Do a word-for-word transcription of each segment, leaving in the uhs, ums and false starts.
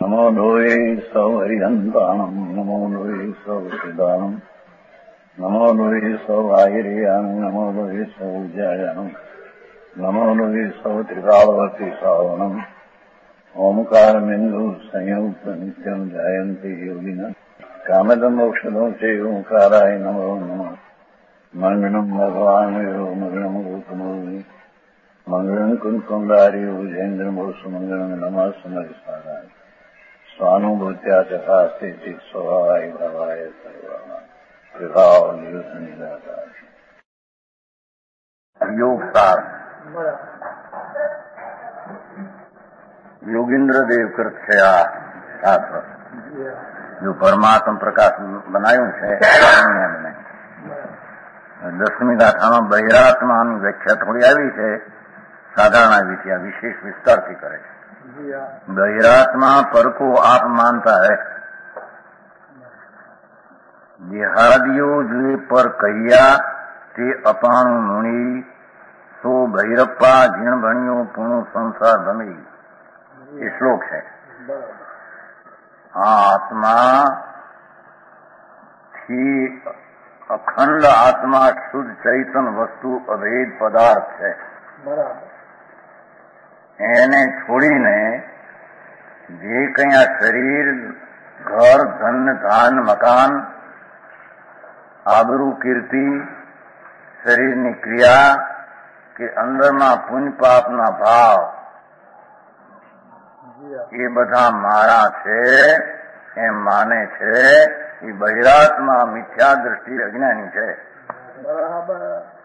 નમો લોહે સૌ હરિહંતાણમ નમો લોહે સૌ સિદ્ધાણમ નમો લોહે સૌ આયર્યાન નમો લોહે સૌ જયાનમ નમો લોહે સૌ ત્રિકાળવતી શ્રાવણમ ઓમકારમિંદુ સંયુક્ત નિત્યમ જાયંતી યોગિના કામદમ ઔષધો છે ઓંકારાય નમો નમઃ મંગળમ ભગવાન મંગળમ ગોતમોહિ મંગળમ કુંકુંડારી ઉજેન્દ્રમોસુ મંગળમ નમઃ સમરિસારાય સ્વાનુભૂત્યા ચકાસ્તે ચિત સ્વભાવાય ભાવાય સર્વા વિભાવ નિયુત નિરાકાર योग सार योगेंद्र देव कृत છે આ શાસ્ત્ર જો પરમાત્મ પ્રકાશ બનાવ્યું છે દસમી ગાથામાં બહિરાત્માની વ્યાખ્યા થોડી આવી છે, સાધારણ આવી છે, આ વિશેષ વિસ્તારથી કરે છે. बहिरात्मा पर को आप मानता है, देहादियों जे पर कहिया ते अपाणु मुनि सो भैरप्पा जीण भणियो पूर्ण संसार भमी. ये श्लोक है. आत्मा થી અખંડ આત્મા શુદ્ધ ચૈતન વસ્તુ અભેદ પદાર્થ છે. એને છોડીને જે કંઈ આ શરીર, ઘર, ધન, ધાન, મકાન, આબરૂ, કીર્તિ, શરીરની ક્રિયા કે અંદરના પુણ્ય પાપના ભાવ એ બધા મારા છે એમ માને છે. એ બહિરાત્મા મિથ્યા દ્રષ્ટિ અજ્ઞાની છે. બરાબર.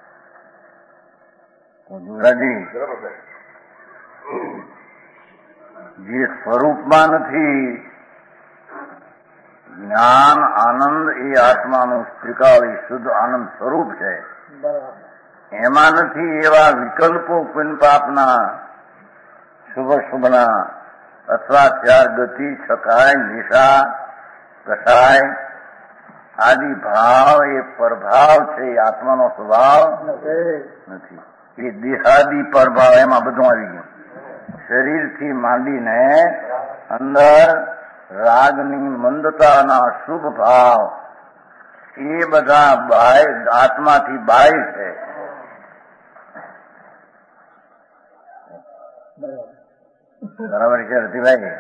જે સ્વરૂપમાં નથી, જ્ઞાન આનંદ એ આત્માનું ત્રિકાળી શુદ્ધ આનંદ સ્વરૂપ છે. એમાં નથી એવા વિકલ્પો પુણ્ય પાપના, શુભ શુભના અથવા ચાર ગતિ, છકાય, નિશા, કસાય આદિ ભાવ એ પરભાવ છે. એ આત્માનો સ્વભાવ નથી. એ દેહાદી પરભાવ એમાં બધું આવી ગયું. શરીરથી માંડીને અંદર રાગની મંદતાના શુભ ભાવ એ બધા બાહ્ય, આત્માથી બાહ્ય છે. બરાબર છે રતિભાઈ?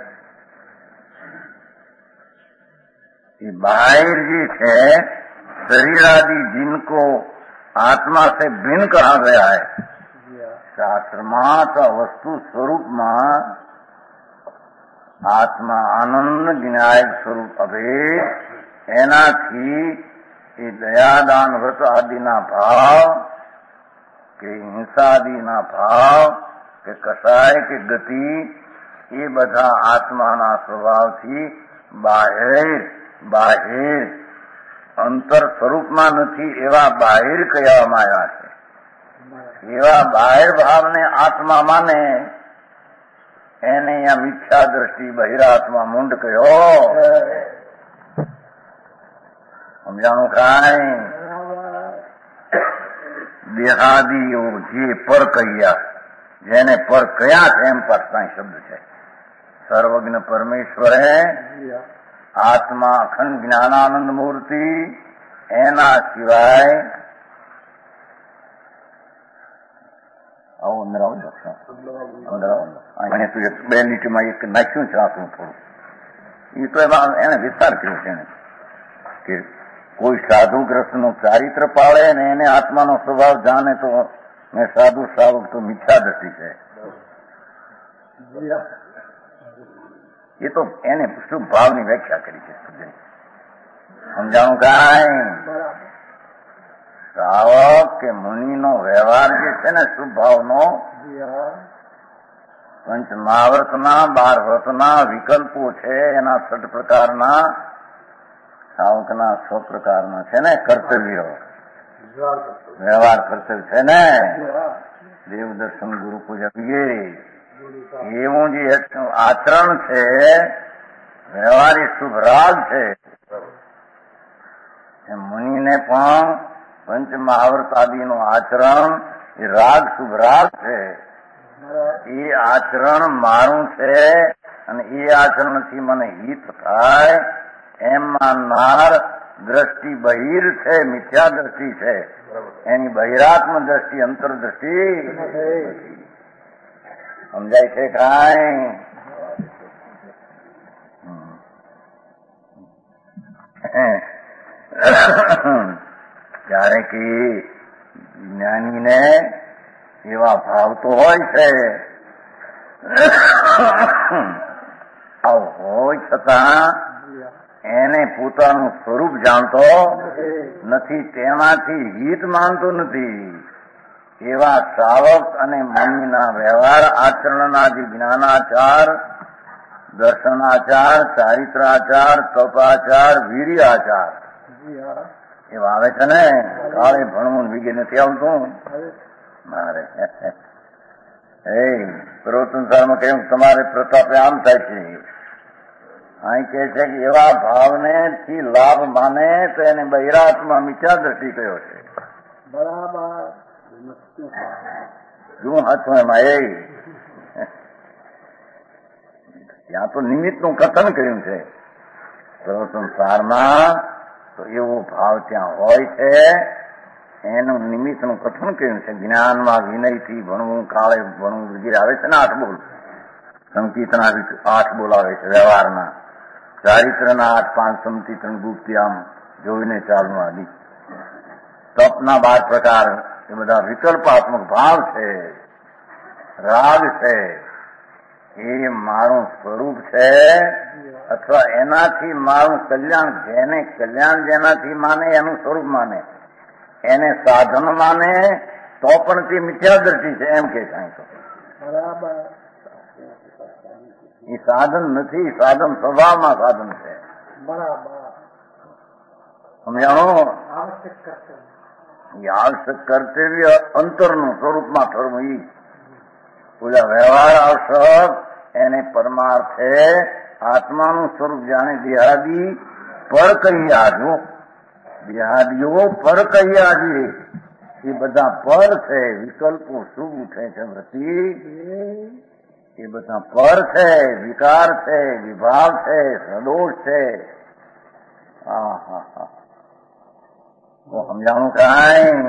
ये बाहर जी है शरीर आदि जिनको आत्मा से भिन्न कहा गया है. शास्त्र में तो वस्तु स्वरूप में आत्मा आनंद ज्ञान स्वरूप अभेद एनाथी ये दयादान व्रत आदिना भाव के हिंसा आदिना भाव के कसाय के गति ये બધા આત્માના સ્વભાવથી બાહેર બાહેર અંતર સ્વરૂપમાં નથી એવા બાહેર કહેવામાં આવ્યા છે. એવા બાહેર ભાવને આત્મા માને એને અહીંયા મિથ્યા દ્રષ્ટિ બહિરાત્મા મૂંડ કહ્યો. સમજાણું કાંઈ? દેહાદીઓ જે પર કહ્યા, જેને પર કયા છે એમ પાછા શબ્દ છે. સર્વજ્ઞ પરમેશ્વર હે, આત્મા અખંડ જ્ઞાનાનંદ મૂર્તિ, એના સિવાય આવું અંદર આવું અંદર આવું અહીંયા તું બે લીટીમાં એક નાખ્યું છે આપણું થોડું. એ તો એમાં એને વિસ્તાર કર્યો છે એને કે કોઈ સાધુગ્રસ્તનું ચારિત્ર પાળે ને એને આત્માનો સ્વભાવ જાણે તો મેં સાધુ શ્રાવક તો મિથ્યા દ્રષ્ટિ છે. એ તો એને શુભ ભાવની વ્યાખ્યા કરી છે. સમજાણું કાંઈ? શ્રાવક કે મુનિનો વ્યવહાર જે છે ને શુભ ભાવનો, પંચ મહાવ્રતના બાર વ્રતના વિકલ્પો છે. એના છઠ પ્રકારના શ્રાવકના છ પ્રકારના છે ને કર્તવ્યો, વ્યવહાર કર્તવ્ય છે ને. દેવદર્શન, ગુરુ પૂજા, એવું જે આચરણ છે, વ્યવહારી શુભ રાગ છે. મુનિને પણ પંચ મહાવ્રત આદિનું આચરણ એ રાગ શુભ રાગ છે. એ આચરણ મારું છે અને એ આચરણથી મને હિત થાય એમ માનનાર દ્રષ્ટિ બહિર છે, મિથ્યા દ્રષ્ટિ છે. એની બહિરાત્મ દ્રષ્ટિ અંતરદ્રષ્ટિ સમજાય છે કાંઈ? ત્યારે કે જ્ઞાનીને એવા ભાવ તો હોય છે, હોય છતાં એને પોતાનું સ્વરૂપ જાણતો નથી, તેમાંથી હિત માનતો નથી. એવા શ્રાવક અને મનના વ્યવહાર આચરણના જે જ્ઞાનાચાર, દર્શનાચાર, ચારિત્રાચાર, તપાચાર, વીર્યાચાર એવા આવે છે ને. કાળે ભણવું વિગે નથી આવતું મારે. એ પ્રવચન સારમાં કહ્યું તમારે પ્રતાપે આમ થાય છે. અહીં કહે છે કે એવા ભાવને થી લાભ માને તો એને બહિરાત્મા મિથ્યા દ્રષ્ટિ કહ્યો છે. બરાબર શું હતું એમાં? એ ત્યાં તો નિમિત્તનું કથન કર્યું છે પ્રવચન સારમાં, તો એવો ભાવ ત્યાં હોય છે. એનું નિમિત્તનું કથન કર્યું છે. જ્ઞાનમાં વિનયથી ભણવું, કાળે ભણવું વગેરે આવે છે ને. આઠ બોલ સંકીર્તના આઠ બોલ આવે છે વ્યવહારના. ચારિત્રના આઠ, પાંચ સંકીર્તન, ગુપ્તિ આમ જોઈને ચાલવું આદિ. તપના બાર પ્રકાર એ બધા વિકલ્પાત્મક ભાવ છે, રાગ છે. એ મારું સ્વરૂપ છે અથવા એનાથી મારું કલ્યાણ, જેને કલ્યાણ જેનાથી માને એનું સ્વરૂપ માને, એને સાધન માને તો પણ તે મિથ્યા દ્રષ્ટિ છે એમ કે કાંઈ તો. બરાબર એ સાધન નથી, સાધન સ્વભાવમાં સાધન છે. બરાબર સમજાણો? આવશ્યક કર્તવ્ય એ આવશ્યક કર્તવ્ય અંતરનું સ્વરૂપમાં થવું. ઈ પૂજા વ્યવહાર આવશ્યક એને પરમાર્થે આત્માનું સ્વરૂપ જાણે. દેહાદી પર કહ્યા જો, દેહાદીઓ પર કહ્યા છે એ બધા પર છે. વિકલ્પો શુભ ઉઠે છે વૃત્તિ, એ બધા પર છે. વિકાર છે, વિભાવ છે, સદોષ છે. હા હા હા સમજાણું કાંઈ?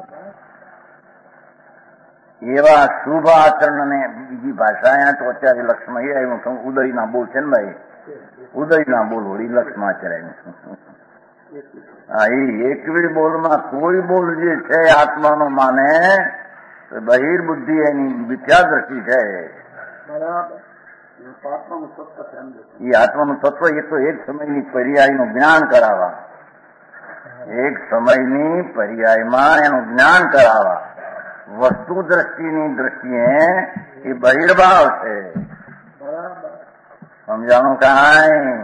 એવા શુભ આચરણને બીજી ભાષા અહીંયા તો અત્યારે લક્ષમાં એ આવ્યું છું. ઉદયના બોલ છે ને ભાઈ, ઉદયના બોલ વળી લક્ષમાં ચરાયું છું. હા, એ એકવી બોલમાં કોઈ બોલ જે છે આત્માનો માને તો બહિર્બુદ્ધિ એની મિથ્યા દ્રષ્ટિ છે. બરાબર આત્માનું સત્વ એ આત્માનું તત્વ એ તો એક સમયની પર્યાયનું જ્ઞાન કરાવવા, એક સમયની પર્યાયમાં એનું જ્ઞાન કરાવવા. વસ્તુ દ્રષ્ટિની દ્રષ્ટિએ એ બહિર્ભાવ છે. બરાબર સમજાણું કાંઈ?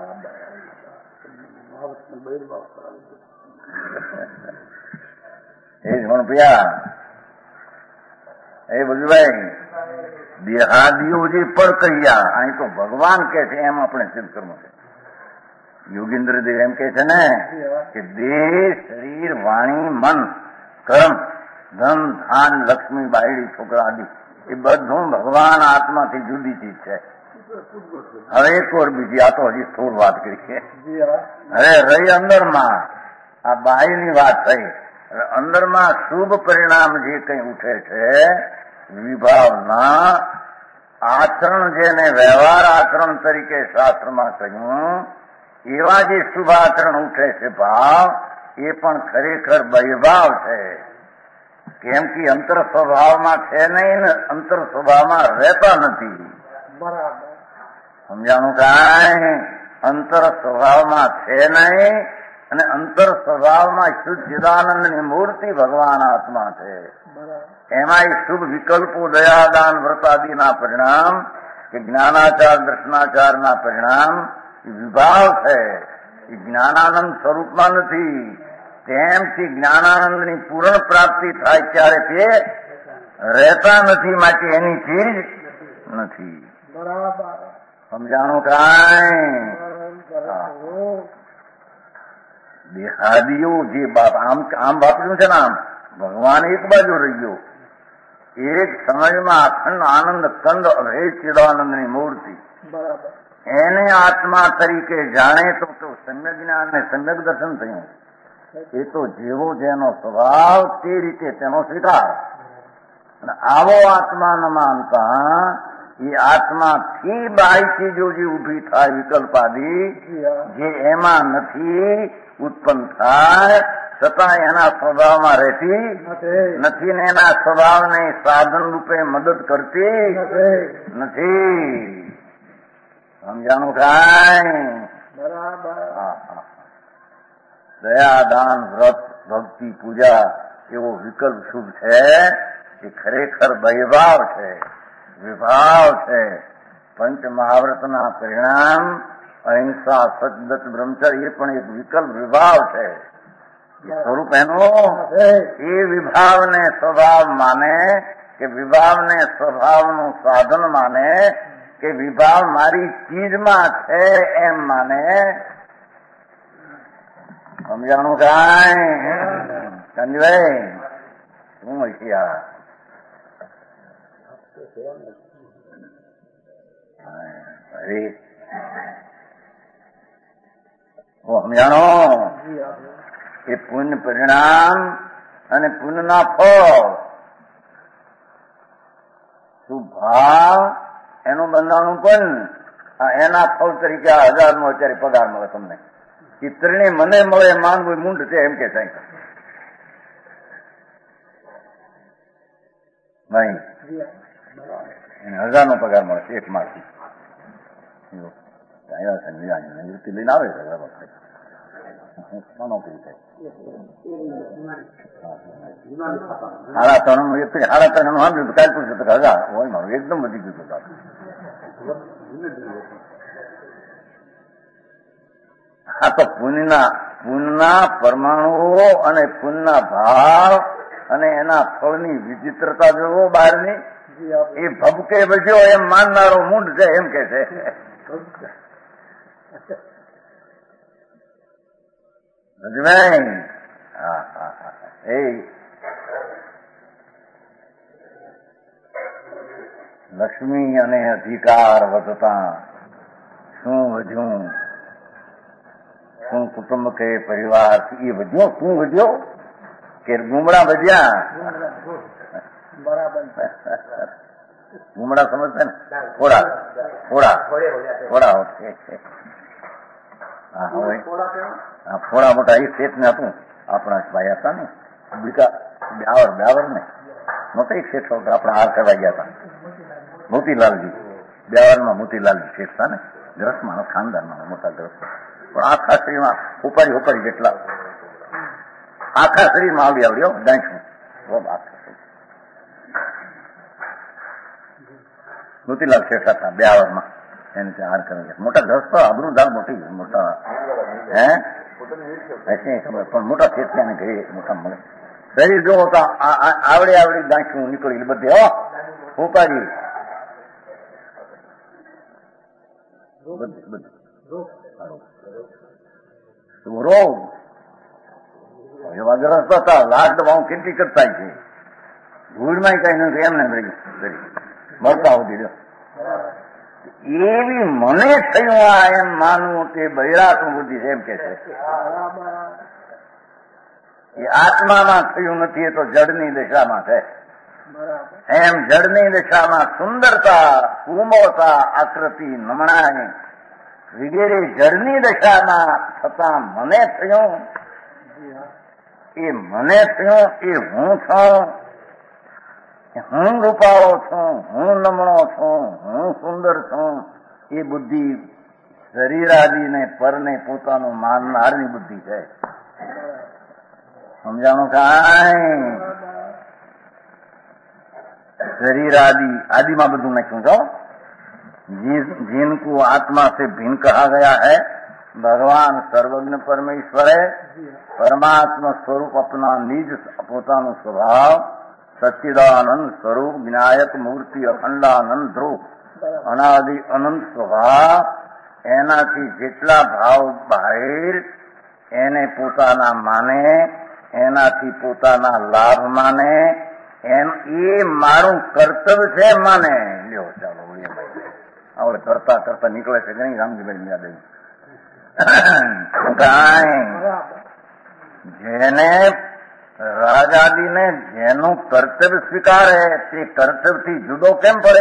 એ જ પણ પ્યા એ બધું દેહાદીઓ જે પર કહ્યા, અહીં તો ભગવાન કે છે એમ આપણે સિદ્ધ કરવું છે. યોગેન્દ્ર દેવ એમ કે છે ને કે દેહ, શરીર, વાણી, મન, કર્મ, ધન, ધાન, લક્ષ્મી, બાયડી, છોકરા આદિ એ બધું ભગવાન આત્માથી જુદી ચીજ છે. હવે એક વાર બીજી, આ તો હજી સ્થૂળ વાત કરી છે. હવે રહી અંદરમાં, આ બાહ્યની વાત થઈ. અંદરમાં શુભ પરિણામ જે કંઈ ઉઠે છે વિભાવના આચરણ, જેને વ્યવહાર આચરણ તરીકે શાસ્ત્રમાં કહ્યું, એવા જે શુભ આચરણ ઉઠે છે ભાવ, એ પણ ખરેખર બહિર્ભાવ છે. કેમ કે અંતર સ્વભાવમાં છે નહીં ને અંતર સ્વભાવમાં રહેતા નથી. બરાબર સમજાણું કાંઈ? અંતર સ્વભાવમાં છે નહીં અને અંતર સ્વભાવમાં શુદ્ધ ચિદાનંદની મૂર્તિ ભગવાન આત્મા છે. એમાં એ શુભ વિકલ્પો, દયાદાન, વ્રતાદિના પરિણામ કે જ્ઞાનાચાર, દર્શનાચારના પરિણામ એ વિભાવ છે. એ જ્ઞાનાનંદ સ્વરૂપમાં નથી. તેમથી જ્ઞાનાનંદની પૂર્ણ પ્રાપ્તિ થાય ત્યારે તે રહેતા નથી, માટે એની ચીજ નથી. બરાબર સમજાણું કાંઈ? દેહાદીઓ જે બાપ આમ આમ વાપર્યું છે ને, આમ ભગવાન એક બાજુ રહી ગયો એક સમયમાં અખંડ આનંદ કંદ અભય ચિદાનંદની મૂર્તિ બરાબર. એને આત્મા તરીકે જાણે તો તો સમ્યક જ્ઞાન ને સમ્યક દર્શન થયું. એ તો જેવો જેનો સ્વભાવ તે રીતે તેનો સ્વીકાર. અને આવો આત્મા ન માનતા એ આત્માથી બાહ્ય ચીજો જે ઉભી થાય વિકલ્પાદી જે એમાં નથી ઉત્પન્ન થાય છતાં એના સ્વભાવમાં રહેતી નથી ને એના સ્વભાવને સાધન રૂપે મદદ કરતી નથી. સમજાણું કાંઈ? બરાબર. દયા દાન વ્રત ભક્તિ પૂજા એવો વિકલ્પ શુભ છે એ ખરેખર વૈભાવ છે, વિભાવ છે. પંચ મહાવ્રતના પરિણામ અહિંસા સતદત્ત બ્રહ્મચર્ય એ પણ એક વિકલ્પ વિભાવ છે. સ્વરૂપ એનું એ વિભાવને સ્વભાવ માને કે વિભાવને સ્વભાવનું સાધન માને કે વિભાવ મારી ચીજમાં છે એમ માને. સમજાણું કાંઈ? સંજયભાઈ શું હોશિયાર? અરે સમજાણો એ પુણ્ય પરિણામ અને પુણ્યના ફળ શુભ ભાવ એનું બંધાણું પણ એના ફળ તરીકે આ હજાર નો અત્યારે પગાર મળે તમને. ચિત્રને મને મળે માનવું મૂંડ છે એમ કે સાહેબ ભાઈ એને હજાર નો પગાર મળે એક માસથી નિવૃત્તિ લઈને આવે છે નોકરી થાય સાડા ત્રણ વ્યક્તિ સાડા ત્રણ નું સાંભળ્યું કાલ પૂછ્યું તો હજાર હોય મારું એકદમ વધી ગયું હતું. આ તો પુણ્યના પુણ્યના પરમાણુઓ અને પુણ્યના ભાવ અને એના ફળની વિચિત્રતા જોવો બહારની એ ભબકે બજ્યો એમ માનનારો મૂંડ છે એમ કે છે. એ લક્ષ્મી અને અધિકાર વધતા શું વધ્યું? શું કુટુંબ કે પરિવાર એ વધ્યો? શું વધ્યો કે ગુમડા વધ્યા? બરાબર. ગુમડા સમજતા ને? થોડા થોડા થોડા હા હવે હા થોડા મોટા એ શેઠ ને હતું આપણા ભાઈ હતા ને બીજા બ્યાવર બ્યાવર ને મોટા એક શેઠ આપણા હાર કરવા ગયા હતા મોતીલાલજી બ્યાવરમાં મોતીલાલજી શેઠ હતા ને ગ્રસ્ત માણસ ખાનદાનમાં મોટા ગ્રસ્ત પણ આખા શરીરમાં ઉપાડી ઉપાડી જેટલા આખા શરીરમાં આવડી આવડ્યો ગાંઠું આખા શરીર મોતીલાલ શેઠ હતા બ્યાવરમાં એને ત્યાં હાર કરવા ગયા મોટા ગ્રસ્ત આબરું દાલ મોટી મોટા હે ખબર પણ મોટા શેઠ ત્યાં ઘરે મોટા મળે શરીર જોવો તો આવડે આવડી ગાંઠું નીકળી બધી હો ઉપાડી રોગ એવા ગ્રસ્ત હતા લાખ દવાઓ કેટલી કરતા છે ધૂળમાં કઈ નથી એમને મળતા હોતી એવી મને થયું આ એમ માનવું તે બૈરાતું બુદ્ધિ છે એમ કે છે. એ આત્મામાં થયું નથી એ તો જડની દશામાં છે. એમ જડની દશામાં સુંદરતા કુમળતા આકૃતિ નમણાઈ વગેરે જળની દશામાં થતા મને થયું એ મને થયું એ હું છું હું રૂપાળો છું હું નમણો છું હું સુંદર છું એ બુદ્ધિ શરીરાદીને પરને પોતાનું માનનારની બુદ્ધિ છે. સમજાણું કાંઈ? शरीर आदि आदि में बधु नाख्यू छो जिनको आत्मा से भिन्न कहा गया है भगवान सर्वज्ञ परमेश्वर है परमात्मा स्वरूप अपना निज पोतानु स्वभाव सच्चिदानंद स्वरूप विनायक मूर्ति अखंडानंद ध्रुव अनादि अनंत स्वभाव एनाथी जेटला भाव बाहिर एने पोताना माने एनाथी पोताना लाभ माने એમ એ મારું કર્તવ્ય છે માને લ્યો ચાલો આવડે કરતા કરતા નીકળે છે કે નહીં રામજીભાઈ યાદ આવ્યું જેને રાજાદીને જેનું કર્તવ્ય સ્વીકારે તે કર્તવ્યથી જુદો કેમ પડે?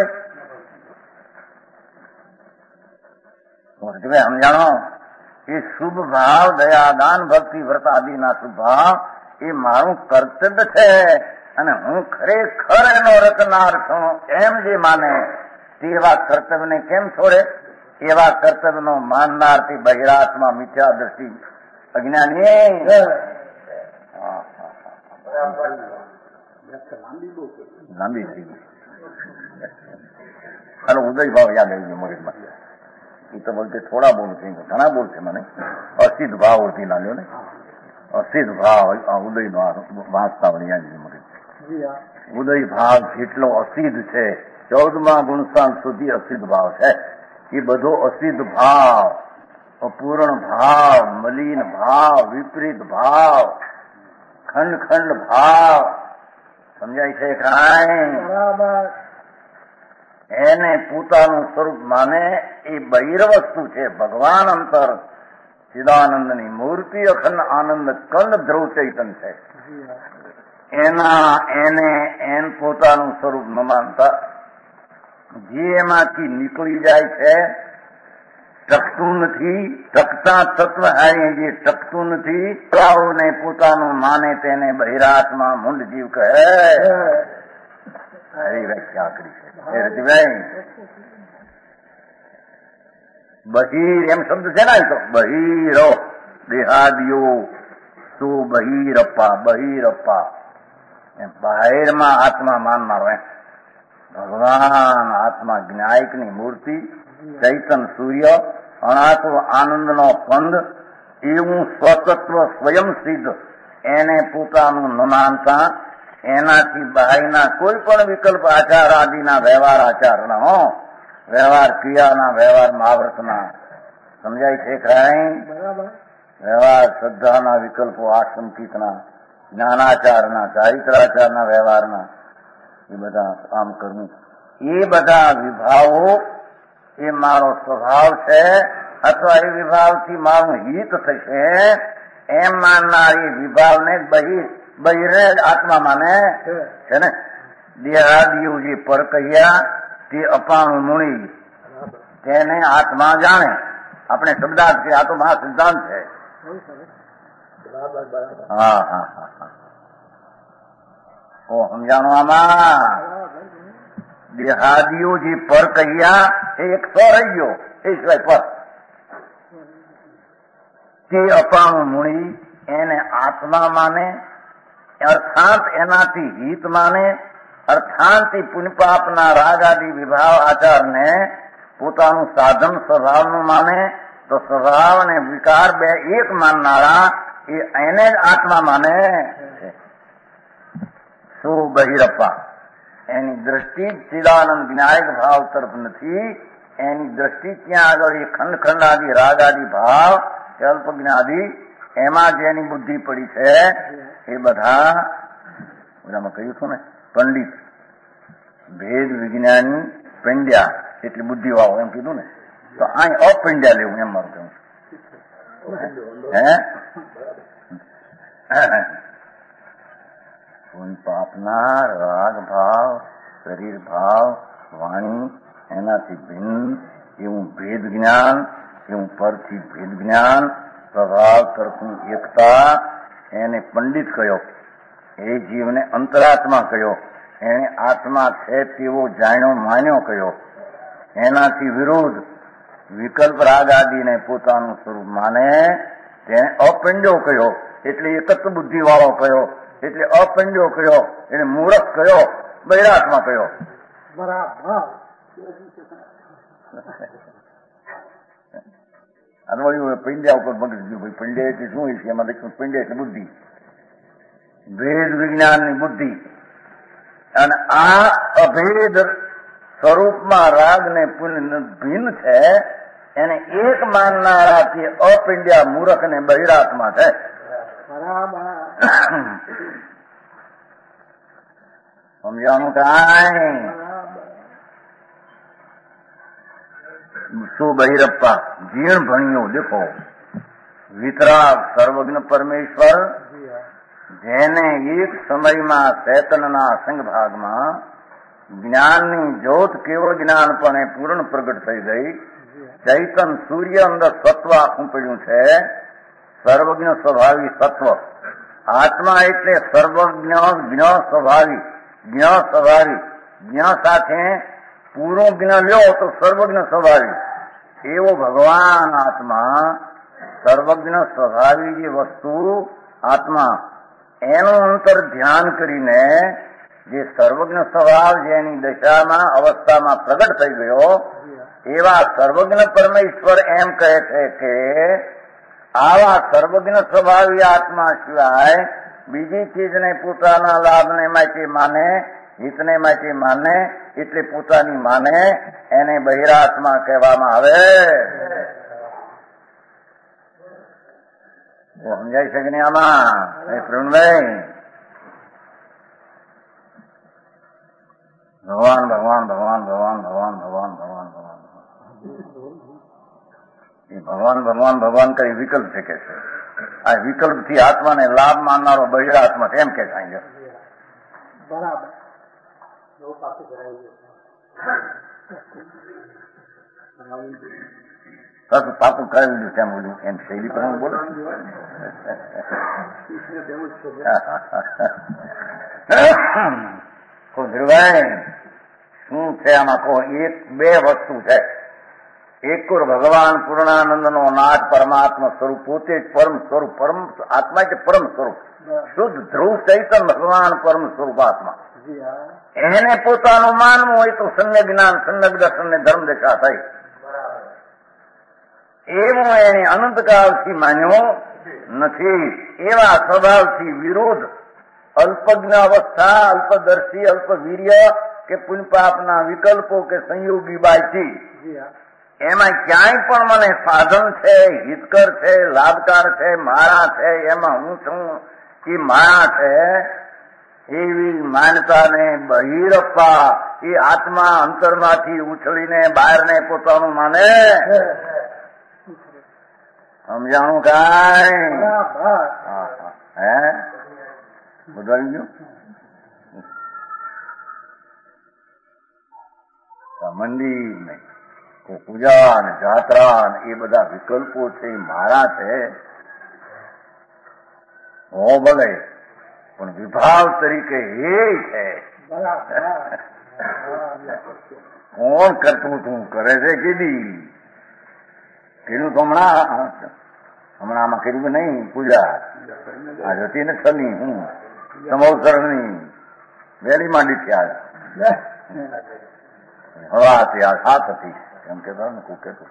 સમજાણો એ શુભ ભાવ દયાદાન ભક્તિ વ્રત આદિના શુભ ભાવ એ મારું કર્તવ્ય છે અને હું ખરેખર એનો રચનાર છું એમ જે માને તેવા કર્તવ્યને કેમ છોડે? એવા કર્તવ્યનો માનનારથી બહિરાત્મા મિથ્યા દ્રષ્ટિ અજ્ઞાની લાંબી થઈ ગઈ. હાલો ઉદય ભાવ યાદ આવી ગયો મગજમાં. એ તો બોલતે થોડા બોલશે ઘણા બોલશે મને. અસિદ્ધ ભાવ ઓળખી લાગ્યો ને અસિદ્ધ ભાવ ઉદય નો વાંચતા યાદ આવી મગજ. ઉદય ભાવ જેટલો અસિદ્ધ છે ચૌદમા ગુણસ્થાન સુધી અસિદ્ધ ભાવ છે. એ બધો અસિદ્ધ ભાવ અપૂર્ણ ભાવ મલિન ભાવ વિપરીત ભાવ ખંડ ખંડ ભાવ સમજાય છે કાંઈ? એને પોતાનું સ્વરૂપ માને એ બહિર વસ્તુ છે. ભગવાન અંતર ચિદાનંદની મૂર્તિ અખંડ આનંદ કંદ ધ્રુવ ચૈતન છે. એના એને એન પોતાનું સ્વરૂપ ન માનતા જે એમાંથી નીકળી જાય છે ટકતું નથી. ટકતા તત્વ હારે જે ટકતું નથી ને પોતાનું માને તેને બહિરાત્મા મૂંડ જીવ કહે. સારી વ્યાખ્યા કરી છે રતિભાઈ. બહિર એમ શબ્દ છે ને તો બહિરો દેહાદિયો તો બહિરપ્પા બહિરપ્પા એમ બહારમાં આત્મા માનનારો એમ. ભગવાન આત્મા જ્ઞાયકની મૂર્તિ ચૈતન સૂર્ય અણાત્વ આનંદનો કંદ એવું સ્વતત્વ સ્વયં સિદ્ધ એને પોતાનું ન માનતા એનાથી બહારના કોઈ પણ વિકલ્પ આચાર આદિના વ્યવહાર આચારના વ્યવહાર ક્રિયાના વ્યવહાર મહાવ્રતના સમજાય છે ખરાઈ? વ્યવહાર શ્રદ્ધાના વિકલ્પો આસંકિતના જ્ઞાનાચારના ચારિત્રાચારના વ્યવહારના એ બધા કામ કરવું એ બધા વિભાવો એ મારો સ્વભાવ છે અથવા એ વિભાવથી મારું હિત થશે એમ માનનાર એ વિભાવને બહિર બહિરે આત્મા માને છે ને. દેહાદિઓ જે પર કહ્યા તે અપાણું મૂણી તેને આત્મા જાણે. આપણે શબ્દાર્થ છે આ તો મહા સિદ્ધાંત છે. હા હા હા હા ઓ સમજાણો આમાં? દેહાદિઓ જે પર કહ્યા એ એક સો રહી ગયો એ સિવાય પર તે અપાણું મૂણી એને આત્મા માને અર્થાત એનાથી હિત માને અર્થાંતિ પુણ્યપાપના રાગાદી વિભાવ આચારને પોતાનું સાધન સ્વભાવનું માને તો સ્વભાવ અને વિકાર બે એક માનનારા એ એને જ આત્મા માને છે. શું બહિરપ્પા એની દ્રષ્ટિ ચિદાનંદ વિનાયક ભાવ તરફ નથી. એની દ્રષ્ટિ ત્યાં આગળ એ ખંડ ખંડ આદિ રાગ આદિ ભાવ કલ્પ જ્ઞાદિ એમાં જેની બુદ્ધિ પડી છે એ બધા બધામાં કહ્યું છું ને પંડિત ભેદ વિજ્ઞાન પંડ્યા એટલે બુદ્ધિ વાળો એમ કીધું ને તો અહીં અપંડ્યા લેવું એમ મારું કહ્યું. હે પુણ્ય પાપના રાગ ભાવ શરીર ભાવ વાણી એનાથી ભિન્ન એવું ભેદ જ્ઞાન એવું પરથી ભેદ જ્ઞાન સ્વભાવ તરફની એકતા એને પંડિત કહ્યો. એ જીવને અંતરાત્મા કહ્યો. એને આત્મા છે તેવો જાણ્યો માન્યો કહ્યો. એનાથી વિરુદ્ધ વિકલ્પ રાગ આદિને પોતાનું સ્વરૂપ માને તેને અપંડ્યો કહ્યો. એટલે એકત્વ બુદ્ધિ વાળો કહ્યો. એટલે અપંડ્યો કહ્યો. એને મૂર્ખ કહ્યો. બૈરાત્મા કહ્યો. બરાબર પંડ્યા ઉપર મગજ ગયું ભાઈ પંડ્યા એટલે શું હોય છે એમાં લખ્યું પંડ્યા એટલે બુદ્ધિ ભેદ વિજ્ઞાનની બુદ્ધિ અને આ અભેદ સ્વરૂપમાં રાગ ને પુણ્ય ભિન્ન છે એને એક માનનારાથી અપિંડ્યા મૂર્ખ ને બહિરાત્મા છે. સમજાણું કાંઈ શું બહિરપ્પા જીણ ભણ્યું દેખો વિતરાગ સર્વજ્ઞ પરમેશ્વર જેને એક સમયમાં ચેતનના સંગભાગમાં જ્ઞાનની જ્યોત કેવળ જ્ઞાનપણે પૂર્ણ પ્રગટ થઈ ગઈ. ચૈતન સૂર્ય અંદર સત્વ આખું પડ્યું છે. સર્વજ્ઞ સ્વભાવી સત્વ આત્મા એટલે સર્વજ્ઞ જ્ઞ સ્વભાવી જ્ઞ સ્વભાવી જ્ઞ સાથે પૂરું જ્ઞ લ્યો તો સર્વજ્ઞ સ્વભાવી એવો ભગવાન આત્મા સર્વજ્ઞ સ્વભાવી જે વસ્તુ આત્મા એનું અંતર ધ્યાન કરીને જે સર્વજ્ઞ સ્વભાવ જેની દશામાં અવસ્થામાં પ્રગટ થઈ ગયો એવા સર્વજ્ઞ પરમેશ્વર એમ કહે છે કે આવા સર્વજ્ઞ સ્વભાવી આત્મા સિવાય બીજી ચીજને પોતાના લાભને માટે માને હિતને માટે માને એટલે પોતાની માને એને બહિરાત્મા કહેવામાં આવે. સમજાય છે કે નહીં આમાં પ્રવીણભાઈ? ભગવાન ભગવાન ભગવાન ભગવાન ભગવાન ભગવાન ભગવાન ભગવાન એ ભગવાન ભગવાન ભગવાન કઈ વિકલ્પ છે કે છે. આ વિકલ્પથી આત્માને લાભ માનનારો બહિરાત્મા એમ કે થાય બરાબર પાકું કરેલું છે એમ બોલ્યું એમ શૈલી પર હું બોલું ધ્રુવાય શું છે આમાં કહો? એક બે વસ્તુ છે. એક ભગવાન પૂર્ણાનંદનો નાથ પરમાત્મા સ્વરૂપ પોતે જ પરમ સ્વરૂપ પરમ આત્મા એટલે પરમ સ્વરૂપ શુદ્ધ ધ્રુવ ચૈતન ભગવાન પરમ સ્વરૂપ આત્મા એને પોતાનું માનવું હોય તો સમ્યક જ્ઞાન સમ્યક દર્શન ને ધર્મ દશા થઈ એવું એને અનંતકાળથી માન્યો નથી. એવા સ્વભાવથી વિરોધ અલ્પજ્ઞ અવસ્થા અલ્પદર્શી અલ્પવીર્ય કે પુણ્યપાપના વિકલ્પો કે સંયોગી બાયથી એમાં ક્યાંય પણ મને સાધન છે હિતકર છે લાભકાર છે મારા છે એમાં હું છું એ મારા છે એવી માનતાને બહિરપ્પા એ આત્મા અંતરમાંથી ઉછળીને બહારને પોતાનું માને. સમજાણું કાંઈ? હે બધું આવી ગયું? મંદિર ને પૂજા ને જાત્રા ને એ બધા વિકલ્પો છે મારા છે હો ભલે પણ વિભાવ તરીકે એ છે. કોણ કરતું તું કરે છે કીધી કીધું તો હમણાં હમણાં આમાં કર્યું નહીં પૂજા આ જતી ને છની હું સમવસરની વહેલી માંડી થયા હવા હતી આ સાત હતી એમ કેતા ને કોઈ કેતું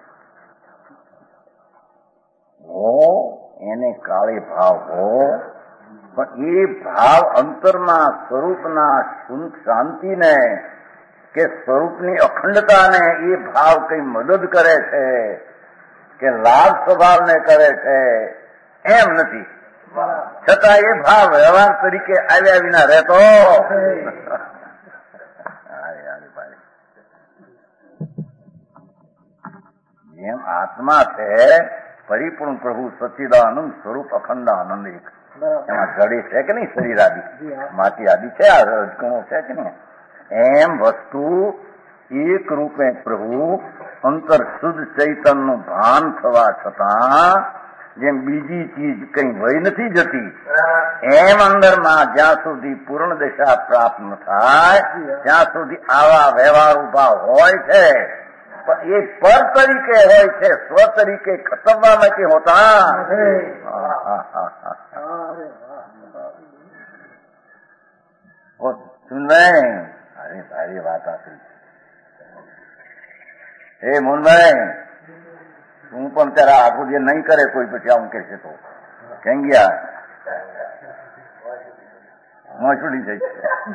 હો એને કાળે ભાવ હો પણ એ ભાવ અંતરમાં સ્વરૂપના શાંતિને કે સ્વરૂપની અખંડતાને એ ભાવ કઈ મદદ કરે છે કે લાભ સ્વભાવને કરે છે એમ નથી. છતાં એ ભાવ વ્યવહાર તરીકે આવ્યા વિના રહેતો જેમ આત્મા છે પરિપૂર્ણ પ્રભુ સચ્ચિદાનંદ સ્વરૂપ અખંડ આનંદ એક એમાં જડે છે કે નહીં શરીર આદિ માટી આદિ છે આ રજકણો છે કે નહીં એમ વસ્તુ એક રૂપે પ્રભુ અંતર શુદ્ધ ચૈતનનું ભાન થવા છતાં જેમ બીજી ચીજ કઈ વહી નથી જતી એમ અંદરમાં જ્યાં સુધી પૂર્ણ દશા પ્રાપ્ત ન થાય ત્યાં સુધી આવા વ્યવહાર ઉભા હોય છે પણ એ પર તરીકે હોય છે સ્વ તરીકે ખતમવા નથી હોતા. સુનભાઈ અરે સારી વાત આપી. હે મોહનભાઈ હું પણ ત્યારે આખું જે નહીં કરે કોઈ પછી આવું કે છે તો કેમ ગયા હું છૂટી જઈશ.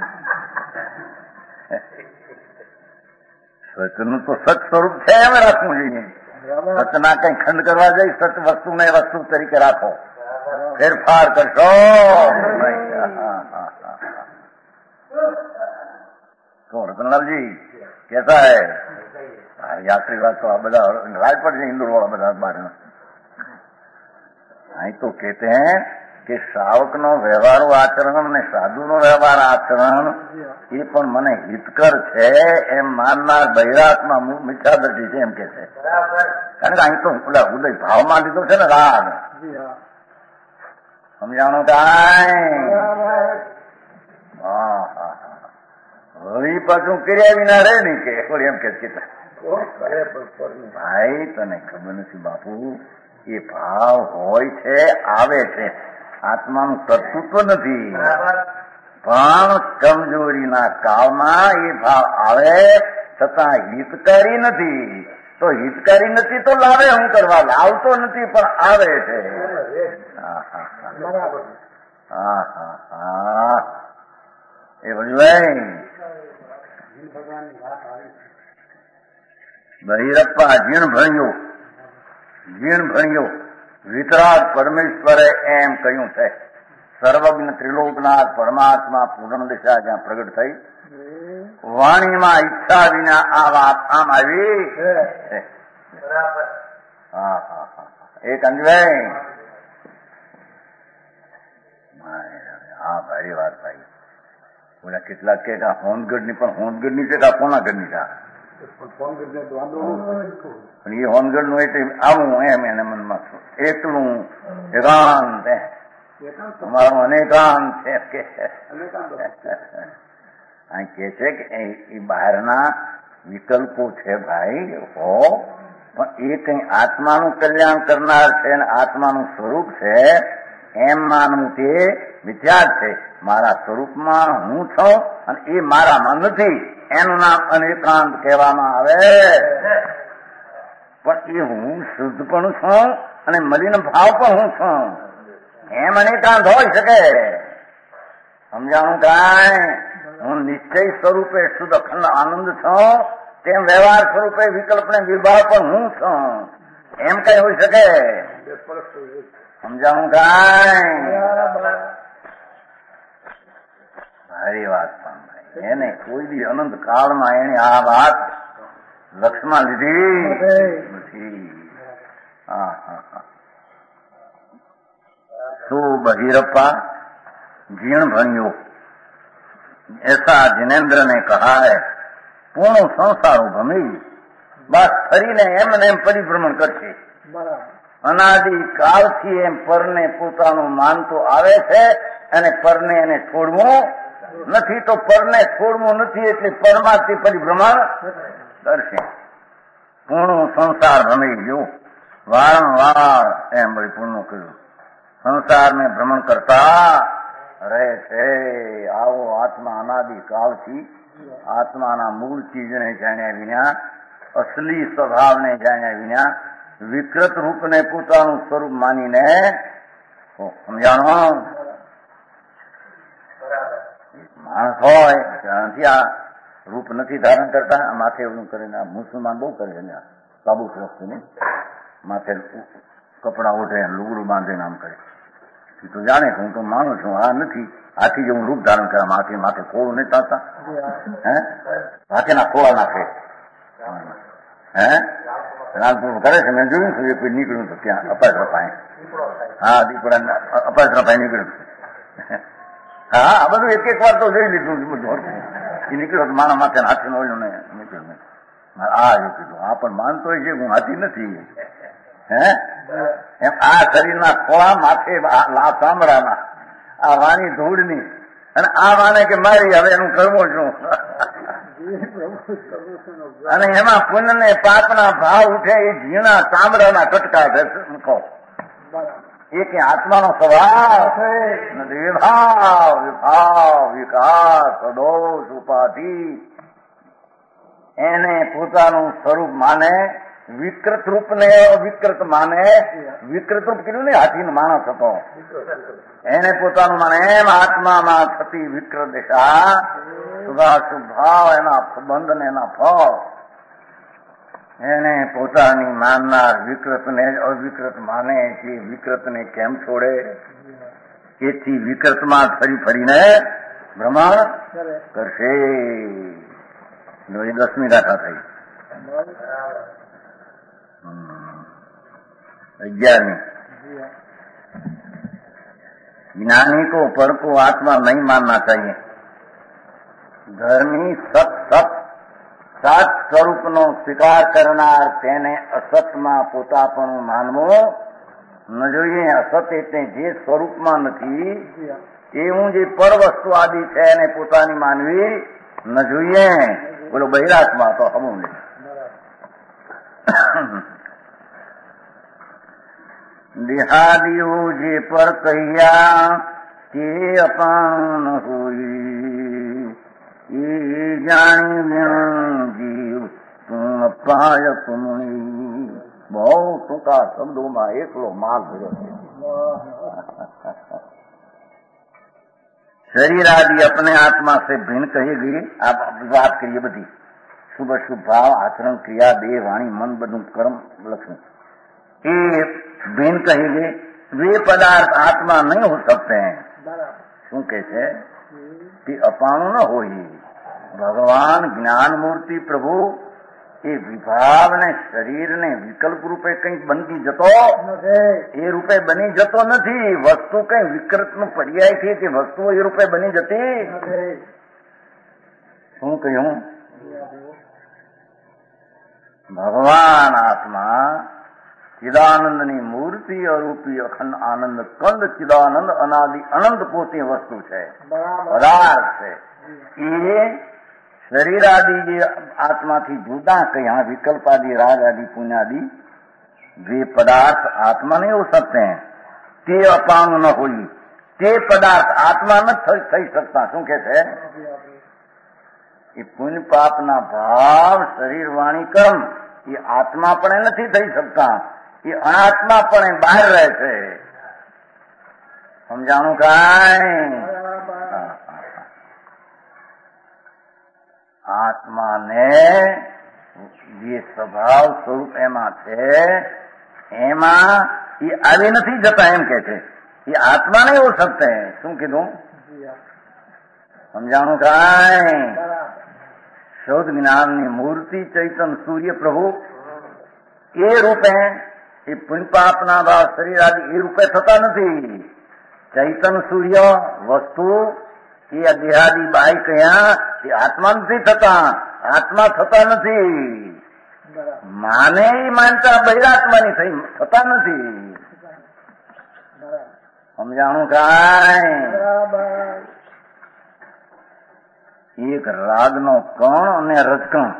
સચનું તો સચ સ્વરૂપ છે એમ રાખવું જોઈએ. સચના કઈ ખંડ કરવા જાય સચ વસ્તુને વસ્તુ તરીકે રાખો ફેરફાર કરશો. रतनलालजी कैसा है? यात्री बात तो आप बता राजपट से इंदौर वाला बता बारे में અહીં તો કહેते हैं કે શ્રાવકનો વ્યવહારો આચરણ અને સાધુનો વ્યવહાર આચરણ એ પણ મને હિતકર છે એમ માનનાર બૈરાતમાં મિથ્યાદર્શી છે એમ કે છે. કારણ કે અહીં તો પેલા ઉદય ભાવમાં લીધો છે ને રાગ. સમજાણું કાંઈ? હા હા વળી પાછું કર્યા વિના રે નહીં કે એમ કે ભાઈ તને ખબર નથી બાપુ એ ભાવ હોય છે આવે છે આત્માનું તત્વ નથી પણ કમજોરીના કાળમાં એ ભાવ આવે છતાં હિતકારી નથી. તો હિતકારી નથી તો લાવે હું કરવા લાવતો નથી પણ આવે છે. હા હા હા એ બધું બહિરપ્પા જીણ ભણ્યો જીણ ભણ્યો વિતરાગ પરમેશ્વરે એમ કહ્યું છે. સર્વજ્ઞ ત્રિલોકનાથ પરમાત્મા પૂર્ણ દિશા જ્યાં પ્રગટ થઈ વાણીમાં ઈચ્છા વિના આ વાત આમ આવી. હા હા હા એક અંજભાઈ હા ભાઈ વાત ભાઈ બોલા કેટલાક કે હોનગઢ ની પણ હોનગઢ ની છે કે કોના ગઢની છે પણ એ હોનગઢ નું એટલે આવું એમ એને મનમાં એકલું એકાંત અમારું અનેકાંત છે કે અહીં કે છે કે એ બહારના વિકલ્પો છે ભાઈ હો પણ એ કઈ આત્માનું કલ્યાણ કરનાર છે અને આત્માનું સ્વરૂપ છે એમ માનવું તે મિથ્યા છે. મારા સ્વરૂપમાં હું છું અને એ મારામાં નથી એનું નામ અનેકાંત કહેવામાં આવે. પણ એ હું શુદ્ધ પણ છું અને મલિન ભાવ પણ હું છું એમ અનેકાંત હોય શકે. સમજાણું કાંઈ? હું નિશ્ચય સ્વરૂપે શુદ્ધ અખંડ આનંદ છું તેમ વ્યવહાર સ્વરૂપે વિકલ્પ ને વિભાવ પણ હું છું એમ કઈ હોઈ શકે? સમજાણું કાંઈ? સારી વાત પણ એને કોઈ બી અનંત કાળમાં એને આ વાત લક્ષમાં લીધી નથી. હા હા હા શું બહિરપ્પા जीर्ण भणियो ऐसा जिनेन्द्र ने कहा है पूर्ण संसारो भमी बस फरीने एम ने एम परिभ्रमण करશે. અનાદિ કાળથી એમ પરને પોતાનું માનતો આવે છે અને પરને એને છોડવું નથી. તો પરને છોડવું નથી એટલે પરમાથી પરિભ્રમણ કરશે. પૂર્ણ સંસાર ભમી ગયો વારંવાર એમ બધી પૂર્ણ કર્યું સંસારને ભ્રમણ કરતા રહે છે. આવો આત્મા અનાદિ કાળથી આત્માના મૂળ ચીજને જાણ્યા વિના અસલી સ્વભાવને જાણ્યા વિના વિકૃત રૂપને પોતાનું સ્વરૂપ માનીને સમજાણો માણસ હોય ત્યાંથી આ રૂપ નથી ધારણ કરતા. માથે એવું કરીને મુસલમાન બહુ કરે છે સાબુ વસ્તુને માથે કપડા ઓઢે લુગડું બાંધીને આમ કરે. તો જાણે કે હું તો માનું છું આ નથી આથી જે હું રૂપ ધારણ કર્યા માથે માથે ખોળું નહીં તાતા હે હાથેના ખોળા નાખે હે રામપુર કરે છે. મેં જોયું છું કોઈ નીકળ્યું તો ત્યાં અપાત્ર પાસે હા દીપડા અપાત્ર પાસે નીકળ્યું. હા આ બધું એક એક વાર તો જોઈ લીધું બધું એ નીકળ્યો તો મારા માથે હાથી ઓળ્યું ને નીકળ્યું આ જો કીધું આ પણ માનતો હોય છે હું હાથી નથી હે એમ આ શરીરના ખોળા માથે ચામડાના આ વાણી ધૂળની અને આ માને કે મારી હવે એનું કરવું છું અને એમાં પુણ્ય ને પાપના ભાવ ઉઠે એ ઝીણા ચામડાના કટકા મૂકો. એ કે આત્માનો સ્વભાવ નથી. વિભાવ વિભાવ વિકાસ દોષ ઉપાધિ એને પોતાનું સ્વરૂપ માને. વિકૃત રૂપ ને અવિકૃત માને. વિકૃત રૂપ કીધું ને હાથીનો માણસ હતો એને પોતાનું માને. એમ આત્મામાં થતી વિકૃત દિશા શુભાશુભ ભાવ એના સંબંધ ને એના ફળ એને પોતાની માનનાર વિકૃતને અવિકૃત માને છે. વિકૃતને કેમ છોડે? એથી વિકૃતમાં ફરી ફરીને ભ્રમણ કરશે. એ દસમી ગાથા થઈ. ग्यारहवीं ज्ञानी को पर को आत्मा नहीं मानना चाहिए. ધર્મી સત સત સાત સ્વરૂપનો સ્વીકાર કરનાર તેને અસતમાં પોતાપણું માનવું ન જોઈએ. અસત એટલે જે સ્વરૂપમાં નથી એવું જે પર વસ્તુ આદિ છે એને પોતાની માનવી ન જોઈએ. બોલો બહિરાત્મા તો હમું નહીં. દેહાદિઓ જે પર કહ્યા તે અપાણ હોઈ એ જાણી જીવ તું અપાય તુમણી. બહુ ટૂંકા શબ્દોમાં એકલો માલ ભર્યો છે. शरीर आदि अपने आत्मा से भिन्न कही गई. आप बात करिए बधी शुभ शुभ भाव आचरण क्रिया देह वाणी मन बधु कर्म लक्षण ये भिन्न कही गई. वे पदार्थ आत्मा नहीं हो सकते हैं. શું કે છે તે અપાણું ન હોય. ભગવાન જ્ઞાન મૂર્તિ પ્રભુ એ વિભાવ ને શરીર ને વિકલ્પ રૂપે કઈ બનતી જતો એ રૂપે બની જતો નથી. વસ્તુ કઈ વિકૃત નું પર્યાય છે કે વસ્તુઓ એ રૂપે બની જતી. શું કહ્યું? ભગવાન આત્મા ચિદાનંદની મૂર્તિ અરૂપી અખંડ આનંદ કંદ ચિદાનંદ અનાદિ અનંત પોતે વસ્તુ છે, પદાર્થ છે. એ શરીર આદि જે આત્માથી જુદા કયા विकल्प आदि राग आदि पुण्य आदि वे पदार्थ आत्मा नहीं हो सकते हैं. ते अपांग न होई. ते पदार्थ आत्मा न થઈ શકતા. શું કે છે? એ પુણ્ય પાપના ભાવ શરીર વાણી કર્મ એ આત્મા પણ નથી થઈ શકતા. એ અનાત્મા પણ બહાર રહે છે. સમજાણું કાંઈ? આત્માને જે સ્વભાવ સ્વરૂપ એમાં છે એમાં એ આવી નથી જતા. એમ કે છે એ આત્મા નહીં હો શકતે. શું કીધું? સમજાણું કાંઈ? શુદ્ધ જ્ઞાનની મૂર્તિ ચૈતન સૂર્ય પ્રભુ એ રૂપે એ પુણ્ય પાપના ભાવ શરીર આદિ એ રૂપે થતા નથી. ચૈતન સૂર્ય વસ્તુ એ દેહાદી બાઈ કયા એ આત્મા નથી થતા. આત્મા થતા નથી. માને એ માનતા બહિરાત્માની થઈ થતા નથી. સમજાણું કાંઈ? એક રાગનો કણ અને રજકણ.